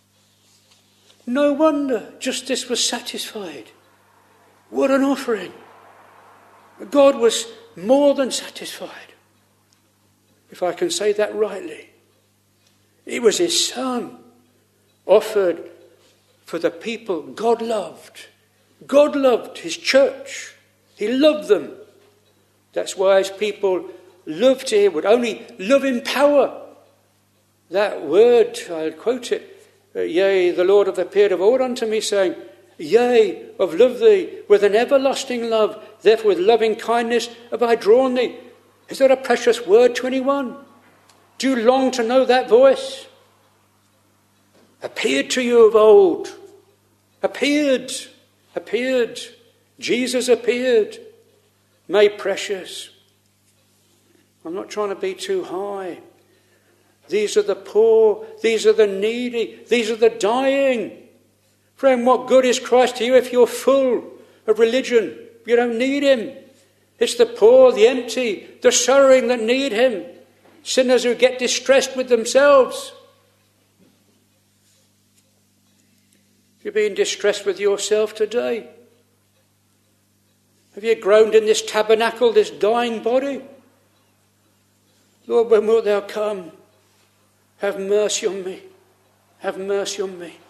Speaker 2: No wonder justice was satisfied. What an offering. God was more than satisfied, if I can say that rightly. It was his Son offered for the people God loved. God loved his church. He loved them. That's why his people loved him, would only love in power. That word, I'll quote it, yea, the Lord hath appeared of old unto me, saying, yea, I've loved thee with an everlasting love, therefore with loving kindness have I drawn thee. Is that a precious word to anyone? Do you long to know that voice? Appeared to you of old. Appeared. Appeared. Jesus appeared. Made precious. I'm not trying to be too high. These are the poor. These are the needy. These are the dying. Friend, what good is Christ to you if you're full of religion? You don't need him. It's the poor, the empty, the sorrowing that need him. Sinners who get distressed with themselves. You're being distressed with yourself today. Have you groaned in this tabernacle, this dying body? Lord, when wilt thou come? Have mercy on me. Have mercy on me.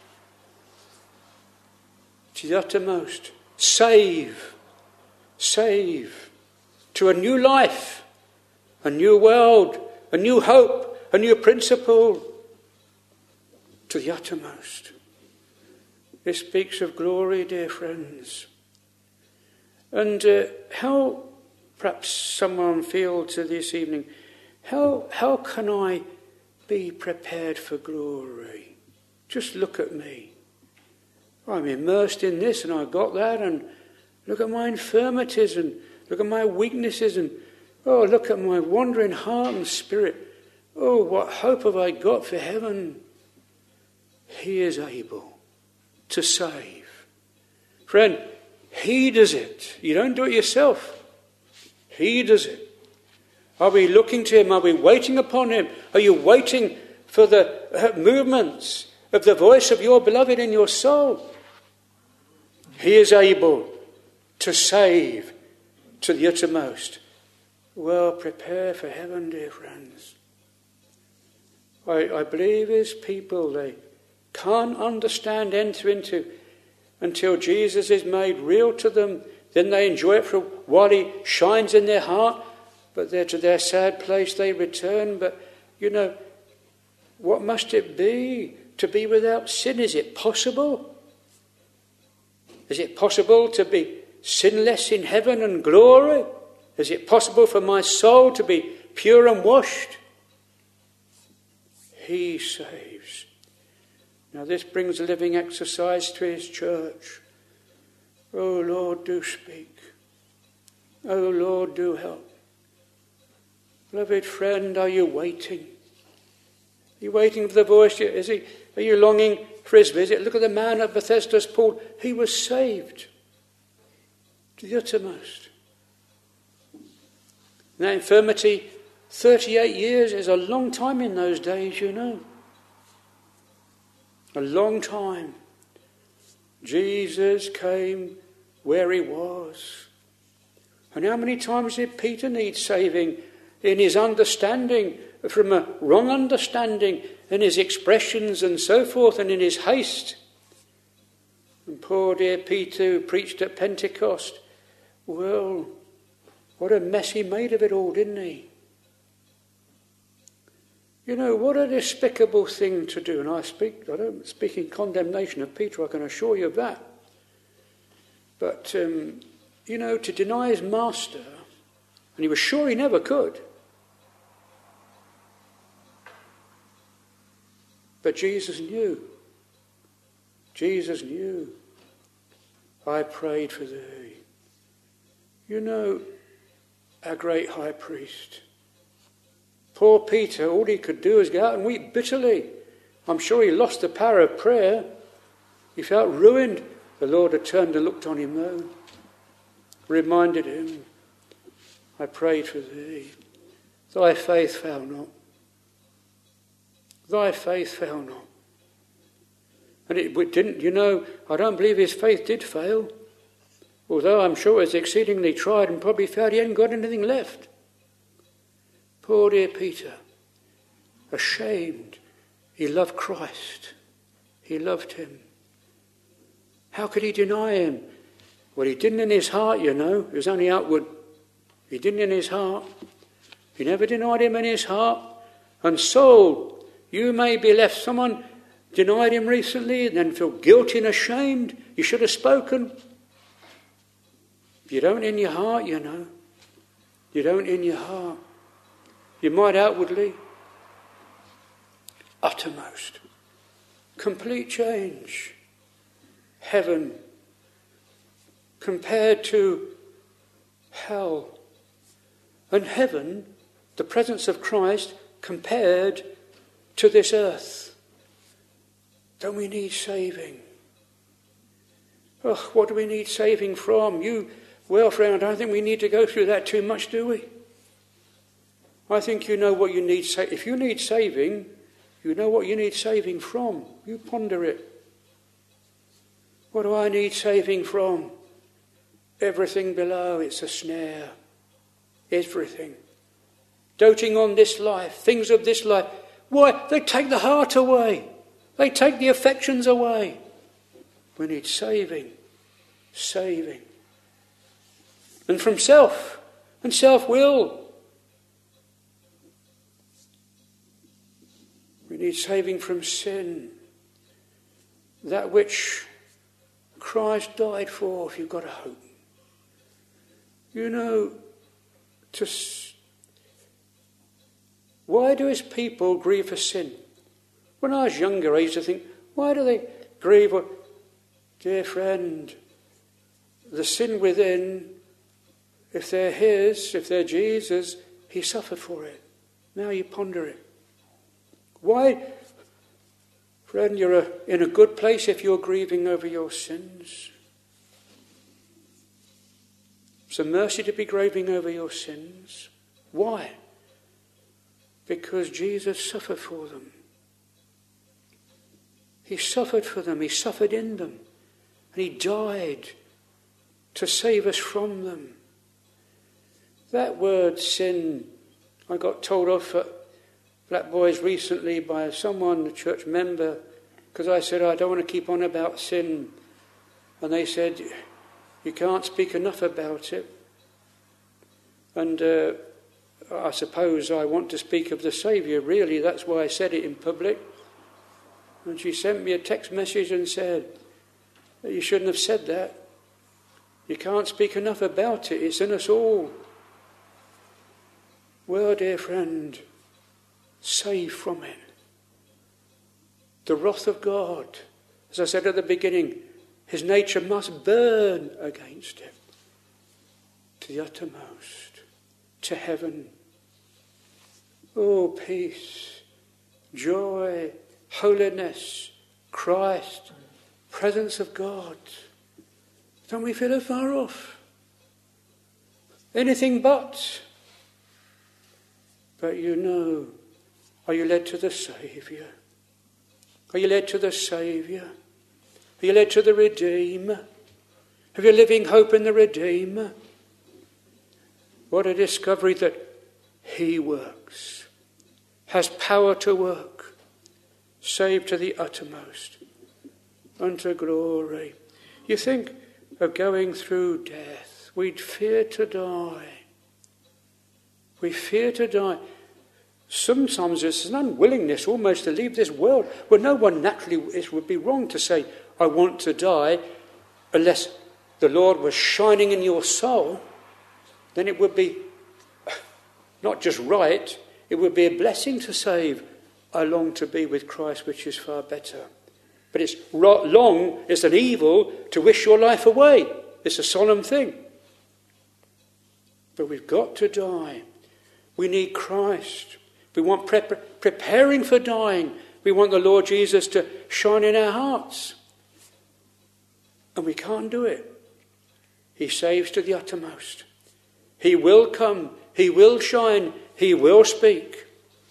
Speaker 2: To the uttermost. Save. Save. To a new life. A new world. A new hope. A new principle. To the uttermost. It speaks of glory, dear friends. And uh, how, perhaps someone feels this evening, how, how can I be prepared for glory? Just look at me. I'm immersed in this and I've got that, and look at my infirmities and look at my weaknesses, and oh, look at my wandering heart and spirit. Oh, what hope have I got for heaven? He is able to save. Friend, he does it. You don't do it yourself. He does it. Are we looking to him? Are we waiting upon him? Are you waiting for the movements of the voice of your beloved in your soul? He is able to save to the uttermost. Well, prepare for heaven, dear friends. I, I believe his people, they can't understand, enter into, until Jesus is made real to them. Then they enjoy it for a while. He shines in their heart, but they're to their sad place they return. But, you know, what must it be to be without sin? Is it possible? Is it possible to be sinless in heaven and glory? Is it possible for my soul to be pure and washed? He saves. Now this brings a living exercise to his church. Oh Lord, do speak. Oh Lord, do help. Beloved friend, are you waiting? Are you waiting for the voice? Is he, are you longing for his visit? Look at the man at Bethesda's pool. He was saved to the uttermost. Now infirmity, thirty-eight years is a long time in those days, you know. A long time. Jesus came where he was. And how many times did Peter need saving in his understanding from a wrong understanding, in his expressions and so forth, and in his haste? And poor dear Peter, who preached at Pentecost, well, what a mess he made of it all, didn't he? You know, what a despicable thing to do. And I speak, I don't speak in condemnation of Peter, I can assure you of that. But, um, you know, to deny his master, and he was sure he never could. But Jesus knew. Jesus knew. I prayed for thee. You know, our great high priest. Poor Peter, all he could do was go out and weep bitterly. I'm sure he lost the power of prayer. He felt ruined. The Lord had turned and looked on him though. Reminded him, I prayed for thee. Thy faith fail not. Thy faith fail not. And it didn't, you know, I don't believe his faith did fail. Although I'm sure it was exceedingly tried and probably felt he hadn't got anything left. Poor dear Peter, ashamed. He loved Christ. He loved him. How could he deny him? Well, he didn't in his heart, you know. It was only outward. He didn't in his heart. He never denied him in his heart. And so, you may be left, someone denied him recently and then feel guilty and ashamed. You should have spoken. You don't in your heart, you know. You don't in your heart. You might outwardly. Uttermost. Complete change. Heaven compared to hell. And heaven, the presence of Christ, compared to this earth. Don't we need saving? Oh, what do we need saving from? You, well, friend, I don't think we need to go through that too much, do we? I think you know what you need. Sa- if you need saving, you know what you need saving from. You ponder it. What do I need saving from? Everything below, it's a snare. Everything. Doting on this life, things of this life. Why? They take the heart away. They take the affections away. We need saving. Saving. And from self. And self-will. We need saving from sin. That which Christ died for, if you've got a hope. You know, to, why do his people grieve for sin? When I was younger, I used to think, why do they grieve? Well, dear friend, the sin within, if they're his, if they're Jesus, he suffered for it. Now you ponder it. Why, friend, you're a, in a good place if you're grieving over your sins. It's a mercy to be grieving over your sins. Why? Because Jesus suffered for them. He suffered for them. He suffered in them. And he died to save us from them. That word sin, I got told off at Black Boys recently by someone, a church member, because I said, I don't want to keep on about sin. And they said, you can't speak enough about it. And uh, I suppose I want to speak of the Saviour, really. That's why I said it in public. And she sent me a text message and said, you shouldn't have said that. You can't speak enough about it. It's in us all. Well, dear friend, save from it. The wrath of God, as I said at the beginning, his nature must burn against him to the uttermost, to heaven. Oh, peace, joy, holiness, Christ, presence of God. Don't we feel afar off? Anything but. But you know, are you led to the Saviour? Are you led to the Saviour? Are you led to the Redeemer? Have you living hope in the Redeemer? What a discovery that he works, has power to work, save to the uttermost, unto glory. You think of going through death. We'd fear to die. We fear to die. Sometimes it's an unwillingness almost to leave this world. Well, no one naturally, it would be wrong to say, I want to die, unless the Lord was shining in your soul. Then it would be not just right, it would be a blessing to save. I long to be with Christ, which is far better. But it's long, it's an evil to wish your life away. It's a solemn thing. But we've got to die. We need Christ. We want pre- preparing for dying. We want the Lord Jesus to shine in our hearts. And we can't do it. He saves to the uttermost. He will come. He will shine. He will speak.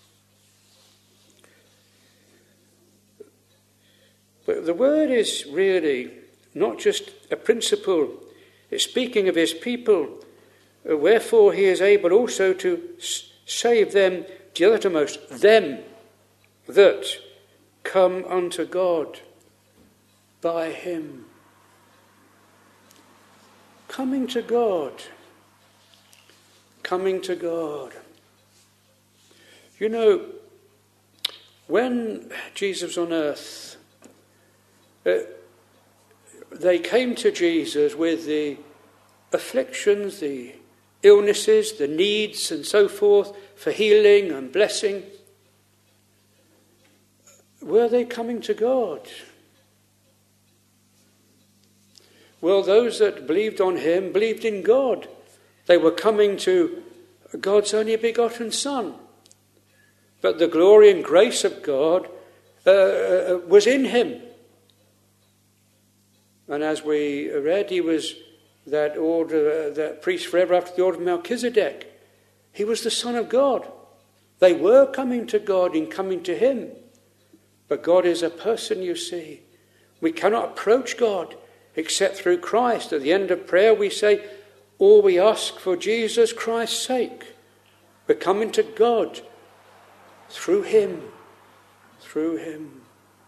Speaker 2: But the word is really not just a principle. It's speaking of his people. Wherefore he is able also to save them to the uttermost. Them that come unto God by him. Coming to God. Coming to God. You know, when Jesus was on earth, uh, they came to Jesus with the afflictions, the illnesses, the needs and so forth for healing and blessing. Were they coming to God? Well, those that believed on him believed in God. They were coming to God's only begotten Son. But the glory and grace of God uh, was in him. And as we read, he was that order, uh, that priest forever after the order of Melchizedek. He was the Son of God. They were coming to God in coming to him. But God is a person, you see. We cannot approach God except through Christ. At the end of prayer we say, all we ask for Jesus Christ's sake. We're coming to God through him. Through him.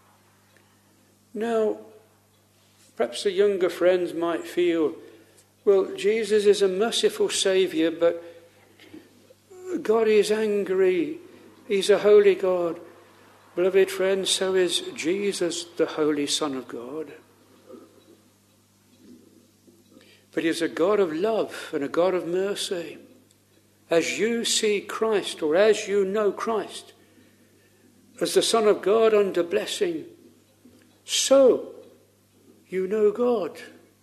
Speaker 2: Now, perhaps the younger friends might feel, well, Jesus is a merciful Saviour, but God is angry. He's a holy God. Beloved friends, so is Jesus, the Holy Son of God. But he's a God of love and a God of mercy. As you see Christ, or as you know Christ, as the Son of God under blessing, so you know God.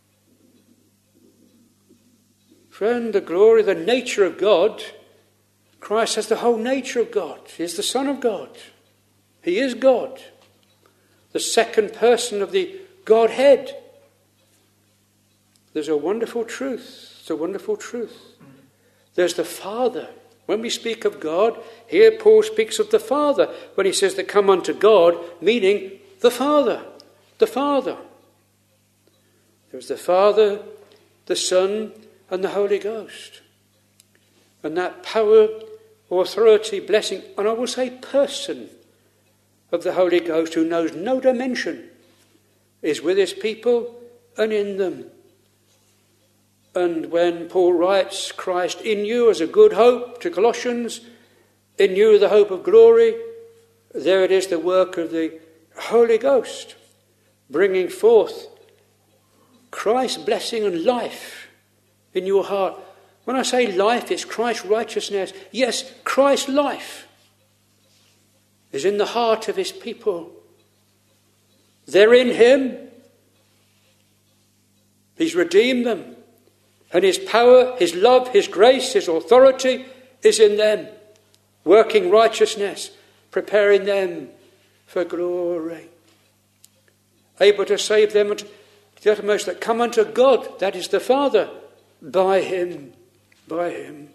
Speaker 2: Friend, the glory, the nature of God, Christ has the whole nature of God. He is the Son of God. He is God, the second person of the Godhead. There's a wonderful truth. It's a wonderful truth. There's the Father. When we speak of God, here Paul speaks of the Father when he says that come unto God, meaning the Father. The Father. There's the Father, the Son, and the Holy Ghost. And that power, authority, blessing, and I will say person of the Holy Ghost who knows no dimension is with his people and in them. And when Paul writes, Christ in you as a good hope to Colossians, in you the hope of glory, there it is the work of the Holy Ghost, bringing forth Christ's blessing and life in your heart. When I say life, it's Christ's righteousness. Yes, Christ's life is in the heart of his people. They're in him. He's redeemed them. And his power, his love, his grace, his authority is in them, working righteousness, preparing them for glory, able to save them to the uttermost that come unto God, that is the Father, by him, by him.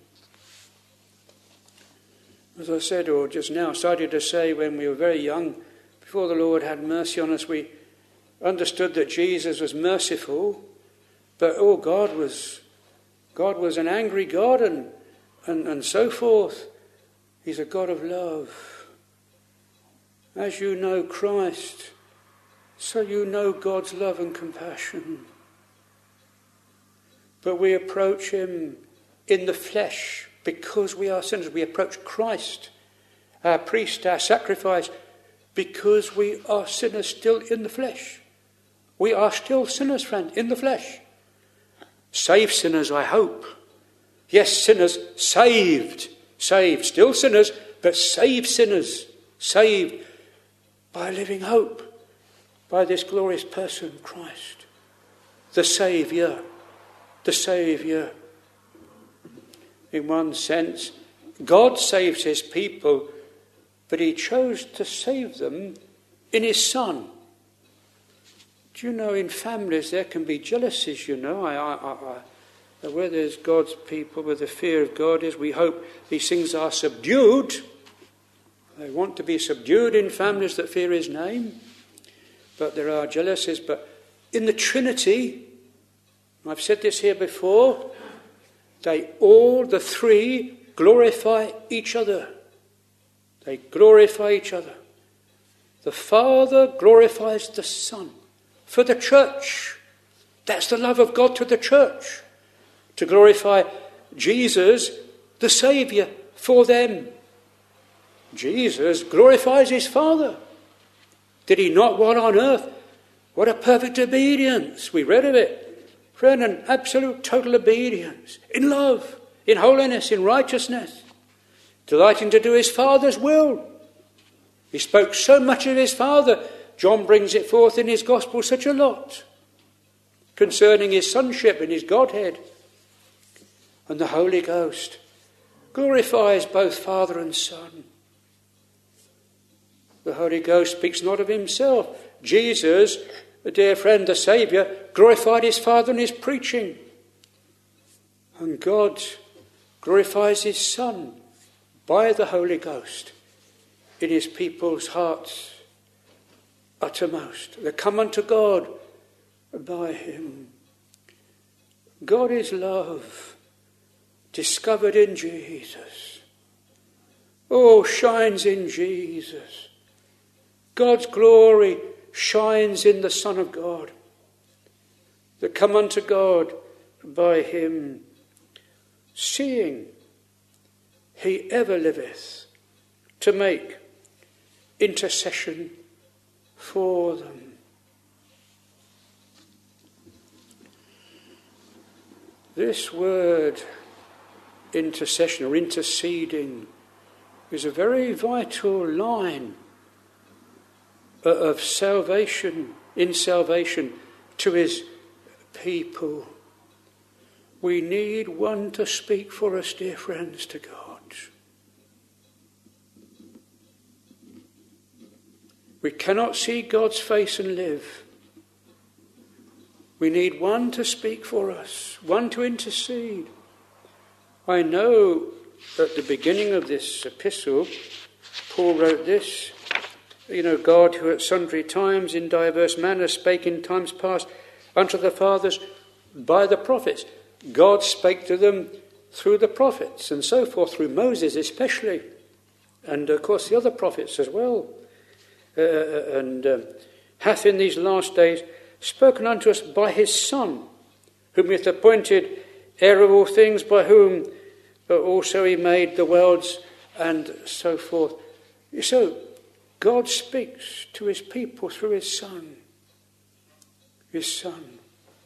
Speaker 2: As I said, or just now started to say, when we were very young, before the Lord had mercy on us, we understood that Jesus was merciful, but oh, God was God was an angry God, and, and, and so forth. He's a God of love. As you know Christ, so you know God's love and compassion. But we approach him in the flesh because we are sinners. We approach Christ, our priest, our sacrifice, because we are sinners still in the flesh. We are still sinners, friend, in the flesh. Saved sinners, I hope. Yes, sinners, saved. Saved. Still sinners, but saved sinners. Saved by living hope, by this glorious person, Christ. The Saviour. The Saviour. In one sense, God saves his people, but he chose to save them in his Son. Do you know, in families there can be jealousies, you know. I, I, I, I, where there's God's people, where the fear of God is, we hope these things are subdued. They want to be subdued in families that fear his name. But there are jealousies. But in the Trinity, I've said this here before, they all, the three, glorify each other. They glorify each other. The Father glorifies the Son. For the church. That's the love of God to the church. To glorify Jesus, the Saviour, for them. Jesus glorifies his Father. Did he not while on earth? What a perfect obedience. We read of it. Friend, an absolute total obedience. In love, in holiness, in righteousness. Delighting to do his Father's will. He spoke so much of his Father. John brings it forth in his gospel such a lot concerning his sonship and his Godhead. And the Holy Ghost glorifies both Father and Son. The Holy Ghost speaks not of himself. Jesus, the dear friend, the Saviour, glorified his Father in his preaching. And God glorifies his Son by the Holy Ghost in his people's hearts uttermost. They come unto God by him. God is love, discovered in Jesus. Oh, shines in Jesus. God's glory shines in the Son of God. They come unto God by him, seeing he ever liveth to make intercession for them. This word intercession or interceding is a very vital line of salvation, in salvation to his people. We need one to speak for us, dear friends, to God. We cannot see God's face and live. We need one to speak for us, one to intercede. I know at the beginning of this epistle, Paul wrote this, you know, God who at sundry times in diverse manners spake in times past unto the fathers by the prophets. God spake to them through the prophets and so forth, through Moses especially, and of course the other prophets as well. Uh, and uh, hath in these last days spoken unto us by his Son, whom he hath appointed heir of all things, by whom also he made the worlds, and so forth. So God speaks to his people through his Son. His Son.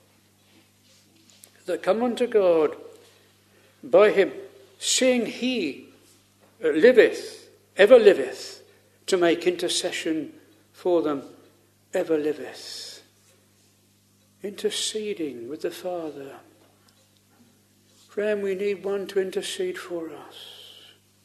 Speaker 2: That come unto God by him, seeing he liveth, ever liveth, to make intercession for them. ever liveth, interceding with the Father. Friend, we need one to intercede for us.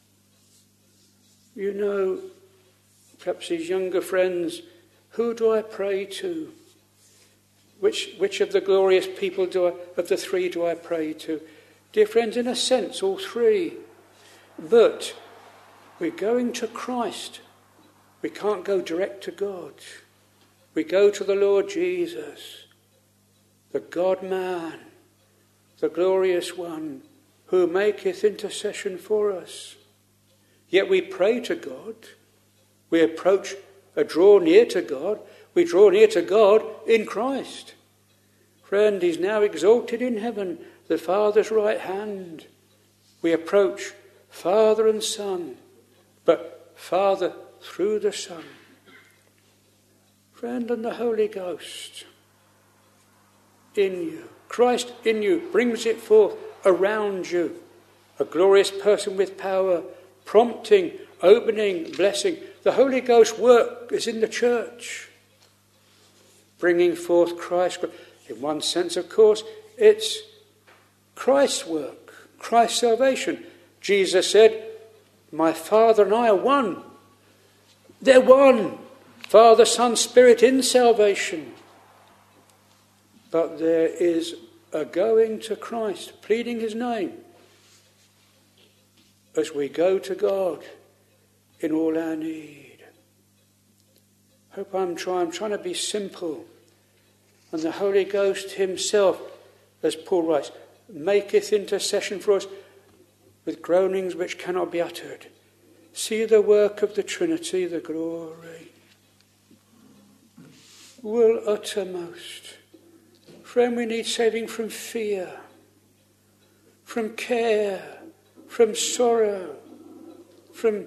Speaker 2: You know, perhaps these younger friends, who do I pray to? Which which of the glorious people do I, of the three do I pray to? Dear friends, in a sense, all three. But we're going to Christ. We can't go direct to God. We go to the Lord Jesus, the God-man, the glorious one, who maketh intercession for us. Yet we pray to God. We approach, uh, draw near to God. We draw near to God in Christ. Friend, he's now exalted in heaven, the Father's right hand. We approach Father and Son, but Father through the Son. Friend, and the Holy Ghost in you, Christ in you, brings it forth around you. A glorious person with power, prompting, opening, blessing. The Holy Ghost work is in the church, bringing forth Christ. In one sense, of course, it's Christ's work, Christ's salvation. Jesus said, my Father and I are one. They're one. Father, Son, Spirit in salvation. But there is a going to Christ, pleading his name, as we go to God in all our need. Hope I'm trying, I'm trying to be simple. And the Holy Ghost himself, as Paul writes, maketh intercession for us with groanings which cannot be uttered. See the work of the Trinity, the glory. Will uttermost. Friend, we need saving from fear, from care, from sorrow, from...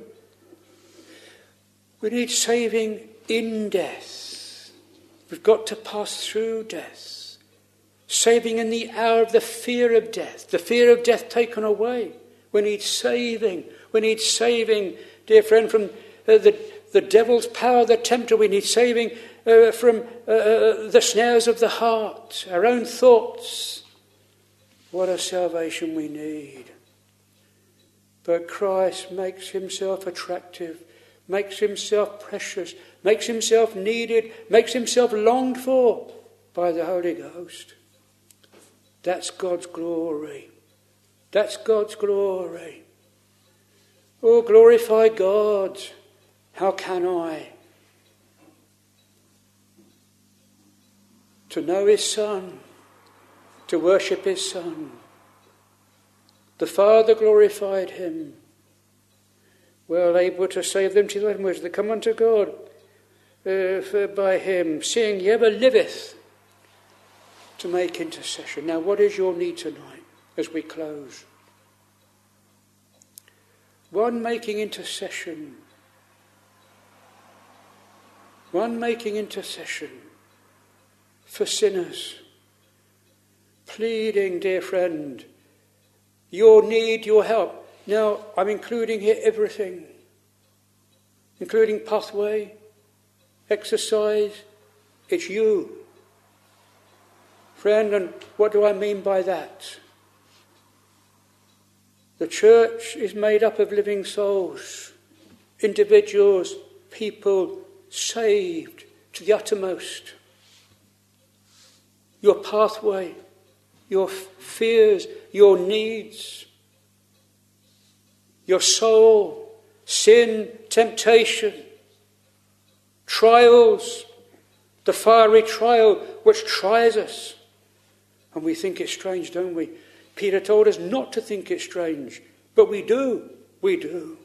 Speaker 2: We need saving in death. We've got to pass through death. Saving in the hour of the fear of death, the fear of death taken away. We need saving. We need saving, dear friend, from uh, the, the devil's power, the tempter. We need saving uh, from uh, the snares of the heart, our own thoughts. What a salvation we need. But Christ makes himself attractive, makes himself precious, makes himself needed, makes himself longed for by the Holy Ghost. That's God's glory. That's God's glory. Oh, glorify God. How can I? To know his Son, to worship his Son. The Father glorified him, well able to save them to the uttermost that come unto God uh, for by him, seeing he ever liveth to make intercession. Now, what is your need tonight as we close? One making intercession. One making intercession for sinners. Pleading, dear friend, your need, your help. Now, I'm including here everything, including pathway, exercise. It's you. Friend, and what do I mean by that? The church is made up of living souls, individuals, people saved to the uttermost. Your pathway, your fears, your needs, your soul, sin, temptation, trials, the fiery trial which tries us. And we think it's strange, don't we? Peter told us not to think it strange, but we do, we do.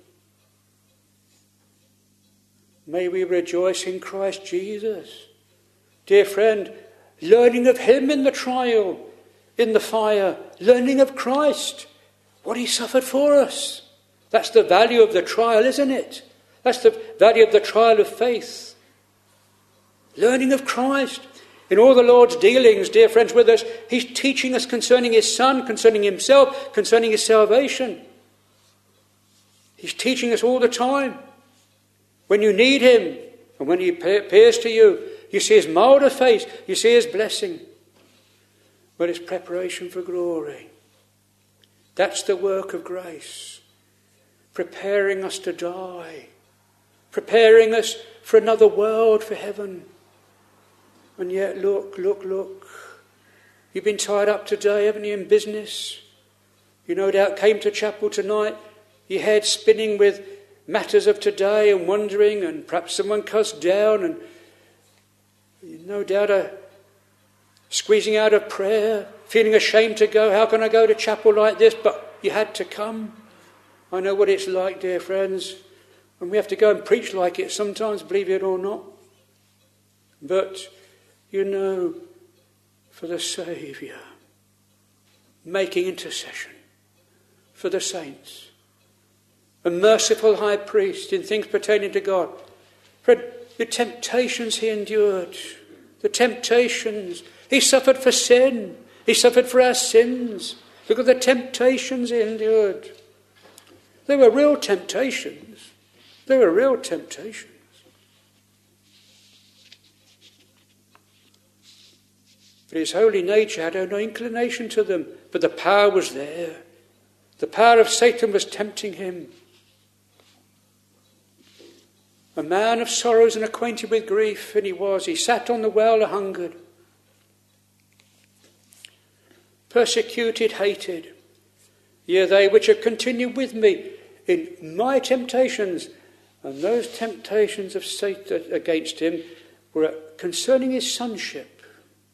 Speaker 2: May we rejoice in Christ Jesus. Dear friend, learning of him in the trial, in the fire, learning of Christ, what he suffered for us. That's the value of the trial, isn't it? That's the value of the trial of faith. Learning of Christ. In all the Lord's dealings, dear friends, with us, he's teaching us concerning his Son, concerning himself, concerning his salvation. He's teaching us all the time. When you need him, and when he appears to you, You see his milder face. You see his blessing. But it's preparation for glory. That's the work of grace. Preparing us to die. Preparing us for another world, for heaven. And yet, look, look, look. You've been tied up today, haven't you, in business? You no doubt came to chapel tonight, your head spinning with matters of today and wondering, and perhaps someone cussed down, and no doubt a squeezing out of prayer, feeling ashamed to go. How can I go to chapel like this? But you had to come. I know what it's like, dear friends, and we have to go and preach like it sometimes, believe it or not. But, you know, for the Saviour, making intercession for the saints, a merciful high priest in things pertaining to God. Friend, the temptations he endured, the temptations, he suffered for sin, he suffered for our sins. Look at the temptations he endured. They were real temptations. They were real temptations. But his holy nature had no inclination to them, but the power was there. The power of Satan was tempting him. A man of sorrows and acquainted with grief, and he was. He sat on the well a-hungered. Persecuted, hated. Yea, they which have continued with me in my temptations. And those temptations of Satan against him were concerning his sonship.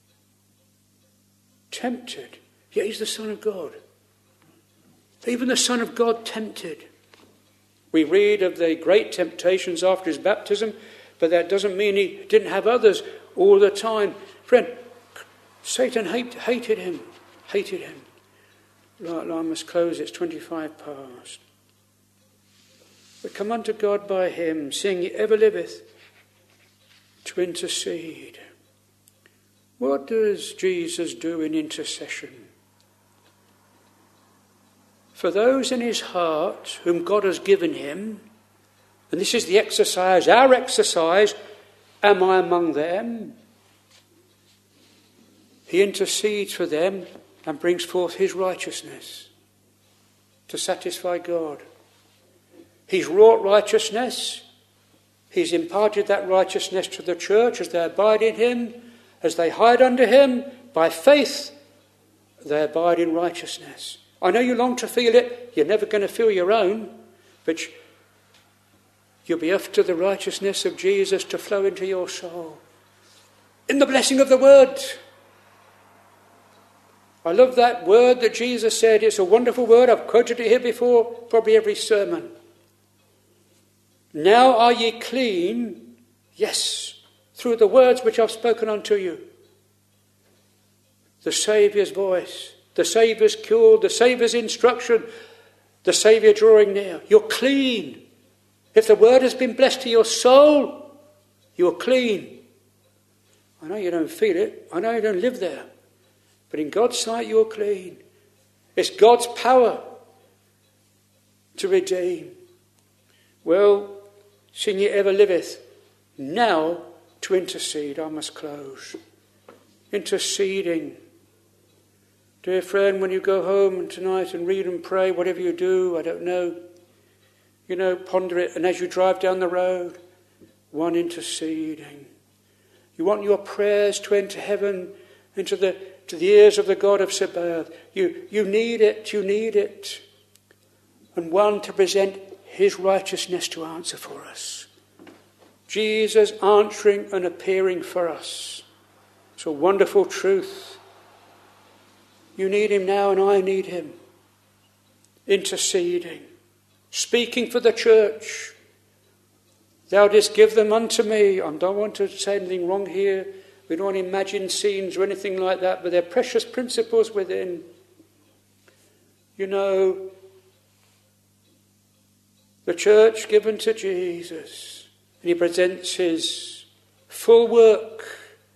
Speaker 2: Tempted. Yet he's the Son of God. Even the Son of God tempted. We read of the great temptations after his baptism, but that doesn't mean he didn't have others all the time. Friend, Satan hate, hated him. Hated him. Right, I must close. It's twenty-five past. But come unto God by him, seeing he ever liveth, to intercede. What does Jesus do in intercession? For those in his heart whom God has given him, and this is the exercise, our exercise, am I among them? He intercedes for them and brings forth his righteousness to satisfy God. He's wrought righteousness. He's imparted that righteousness to the church as they abide in him, as they hide under him. By faith, they abide in righteousness. I know you long to feel it. You're never going to feel your own, but you'll be after the righteousness of Jesus to flow into your soul. In the blessing of the word. I love that word that Jesus said. It's a wonderful word. I've quoted it here before, probably every sermon. Now are ye clean? Yes, through the words which I've spoken unto you. The Saviour's voice, the Saviour's cure, the Saviour's instruction, the Saviour drawing near. You're clean. If the word has been blessed to your soul, you're clean. I know you don't feel it. I know you don't live there. But in God's sight, you're clean. It's God's power to redeem. Well, seeing he ever liveth, now to intercede. I must close. Interceding. Dear friend, when you go home tonight and read and pray, whatever you do, I don't know, you know, ponder it. And as you drive down the road, one interceding. You want your prayers to enter heaven, into the to the ears of the God of Sabaoth. You, you need it, you need it. And one to present his righteousness to answer for us. Jesus answering and appearing for us. It's a wonderful truth. You need him now and I need him. Interceding. Speaking for the church. Thou didst give them unto me. I don't want to say anything wrong here. We don't want to imagine scenes or anything like that, but they're precious principles within. You know, the church given to Jesus, and he presents his full work,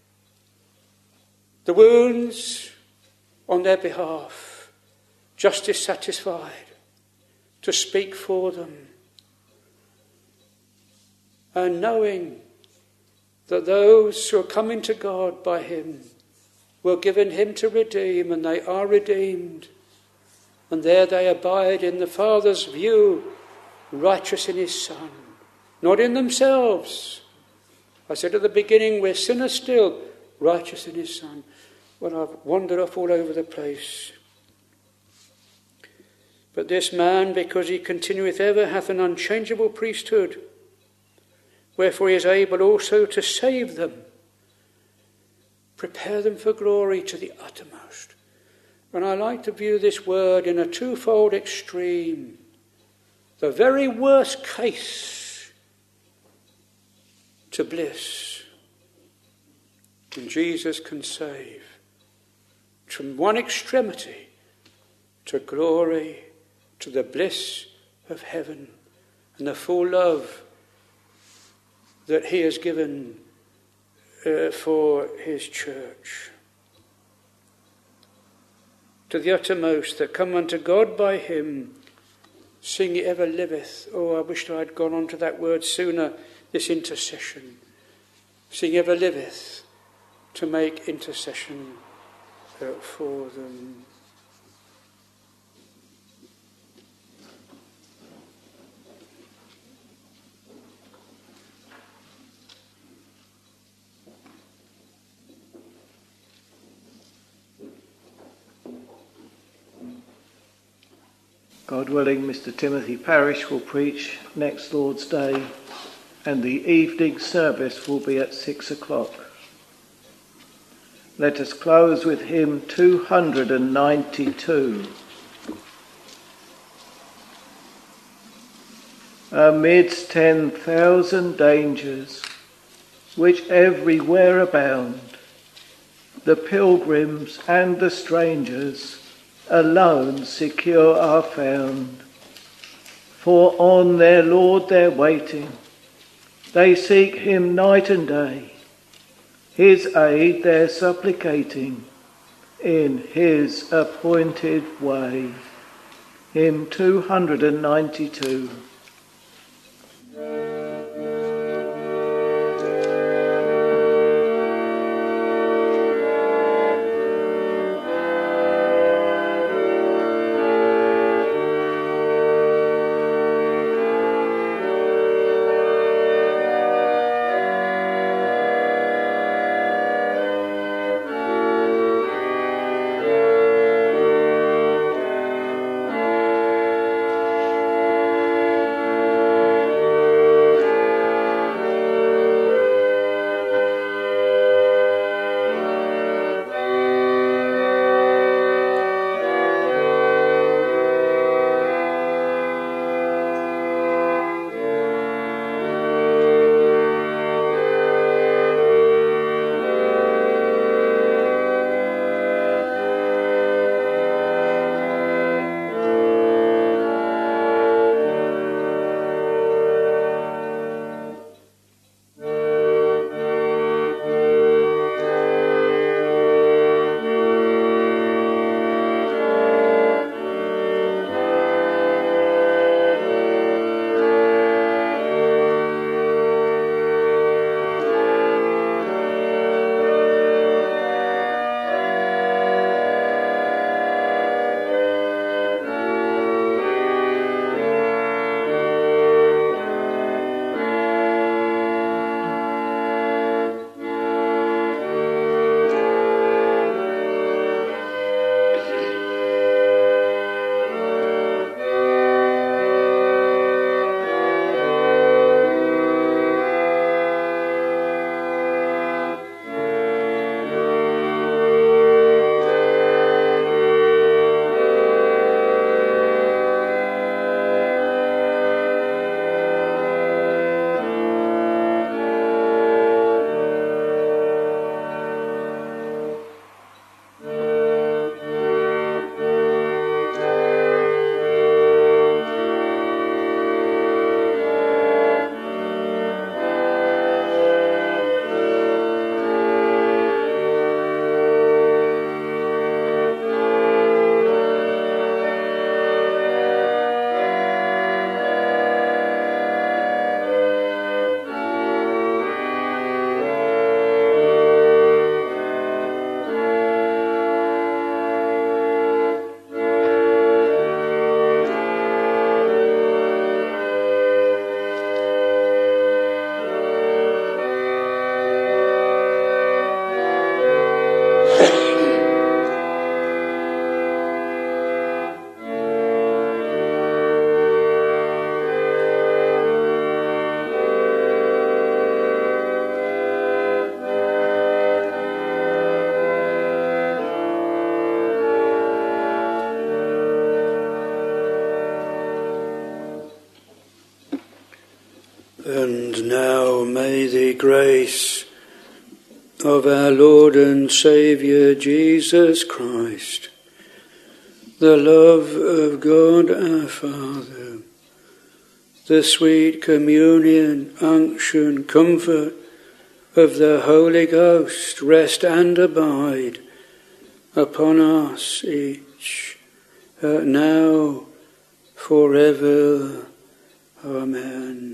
Speaker 2: the wounds on their behalf, justice satisfied, to speak for them, and knowing that those who are coming to God by him were given him to redeem, and they are redeemed. And there they abide in the Father's view, righteous in his Son, not in themselves. I said at the beginning, we're sinners still, righteous in his Son. Well, I've wandered off all over the place. But this man, because he continueth ever, hath an unchangeable priesthood, wherefore he is able also to save them, prepare them for glory to the uttermost. And I like to view this word in a twofold extreme. The very worst case to bliss. And Jesus can save. From one extremity to glory, to the bliss of heaven and the full love that he has given uh, for his church. To the uttermost that come unto God by him, seeing he ever liveth. Oh, I wished I had gone on to that word sooner, this intercession. Seeing ever liveth to make intercession uh, for them.
Speaker 1: God willing, Mister Timothy Parrish will preach next Lord's Day, and the evening service will be at six o'clock. Let us close with hymn two hundred ninety-two. Amidst ten thousand dangers, which everywhere abound, the pilgrims and the strangers alone secure are found. For on their Lord they're waiting, they seek him night and day, his aid they're supplicating in his appointed way. Hymn two hundred ninety-two.
Speaker 2: And now may the grace of our Lord and Saviour Jesus Christ, the love of God our Father, the sweet communion, unction, comfort of the Holy Ghost rest and abide upon us each, uh, now, forever. Amen.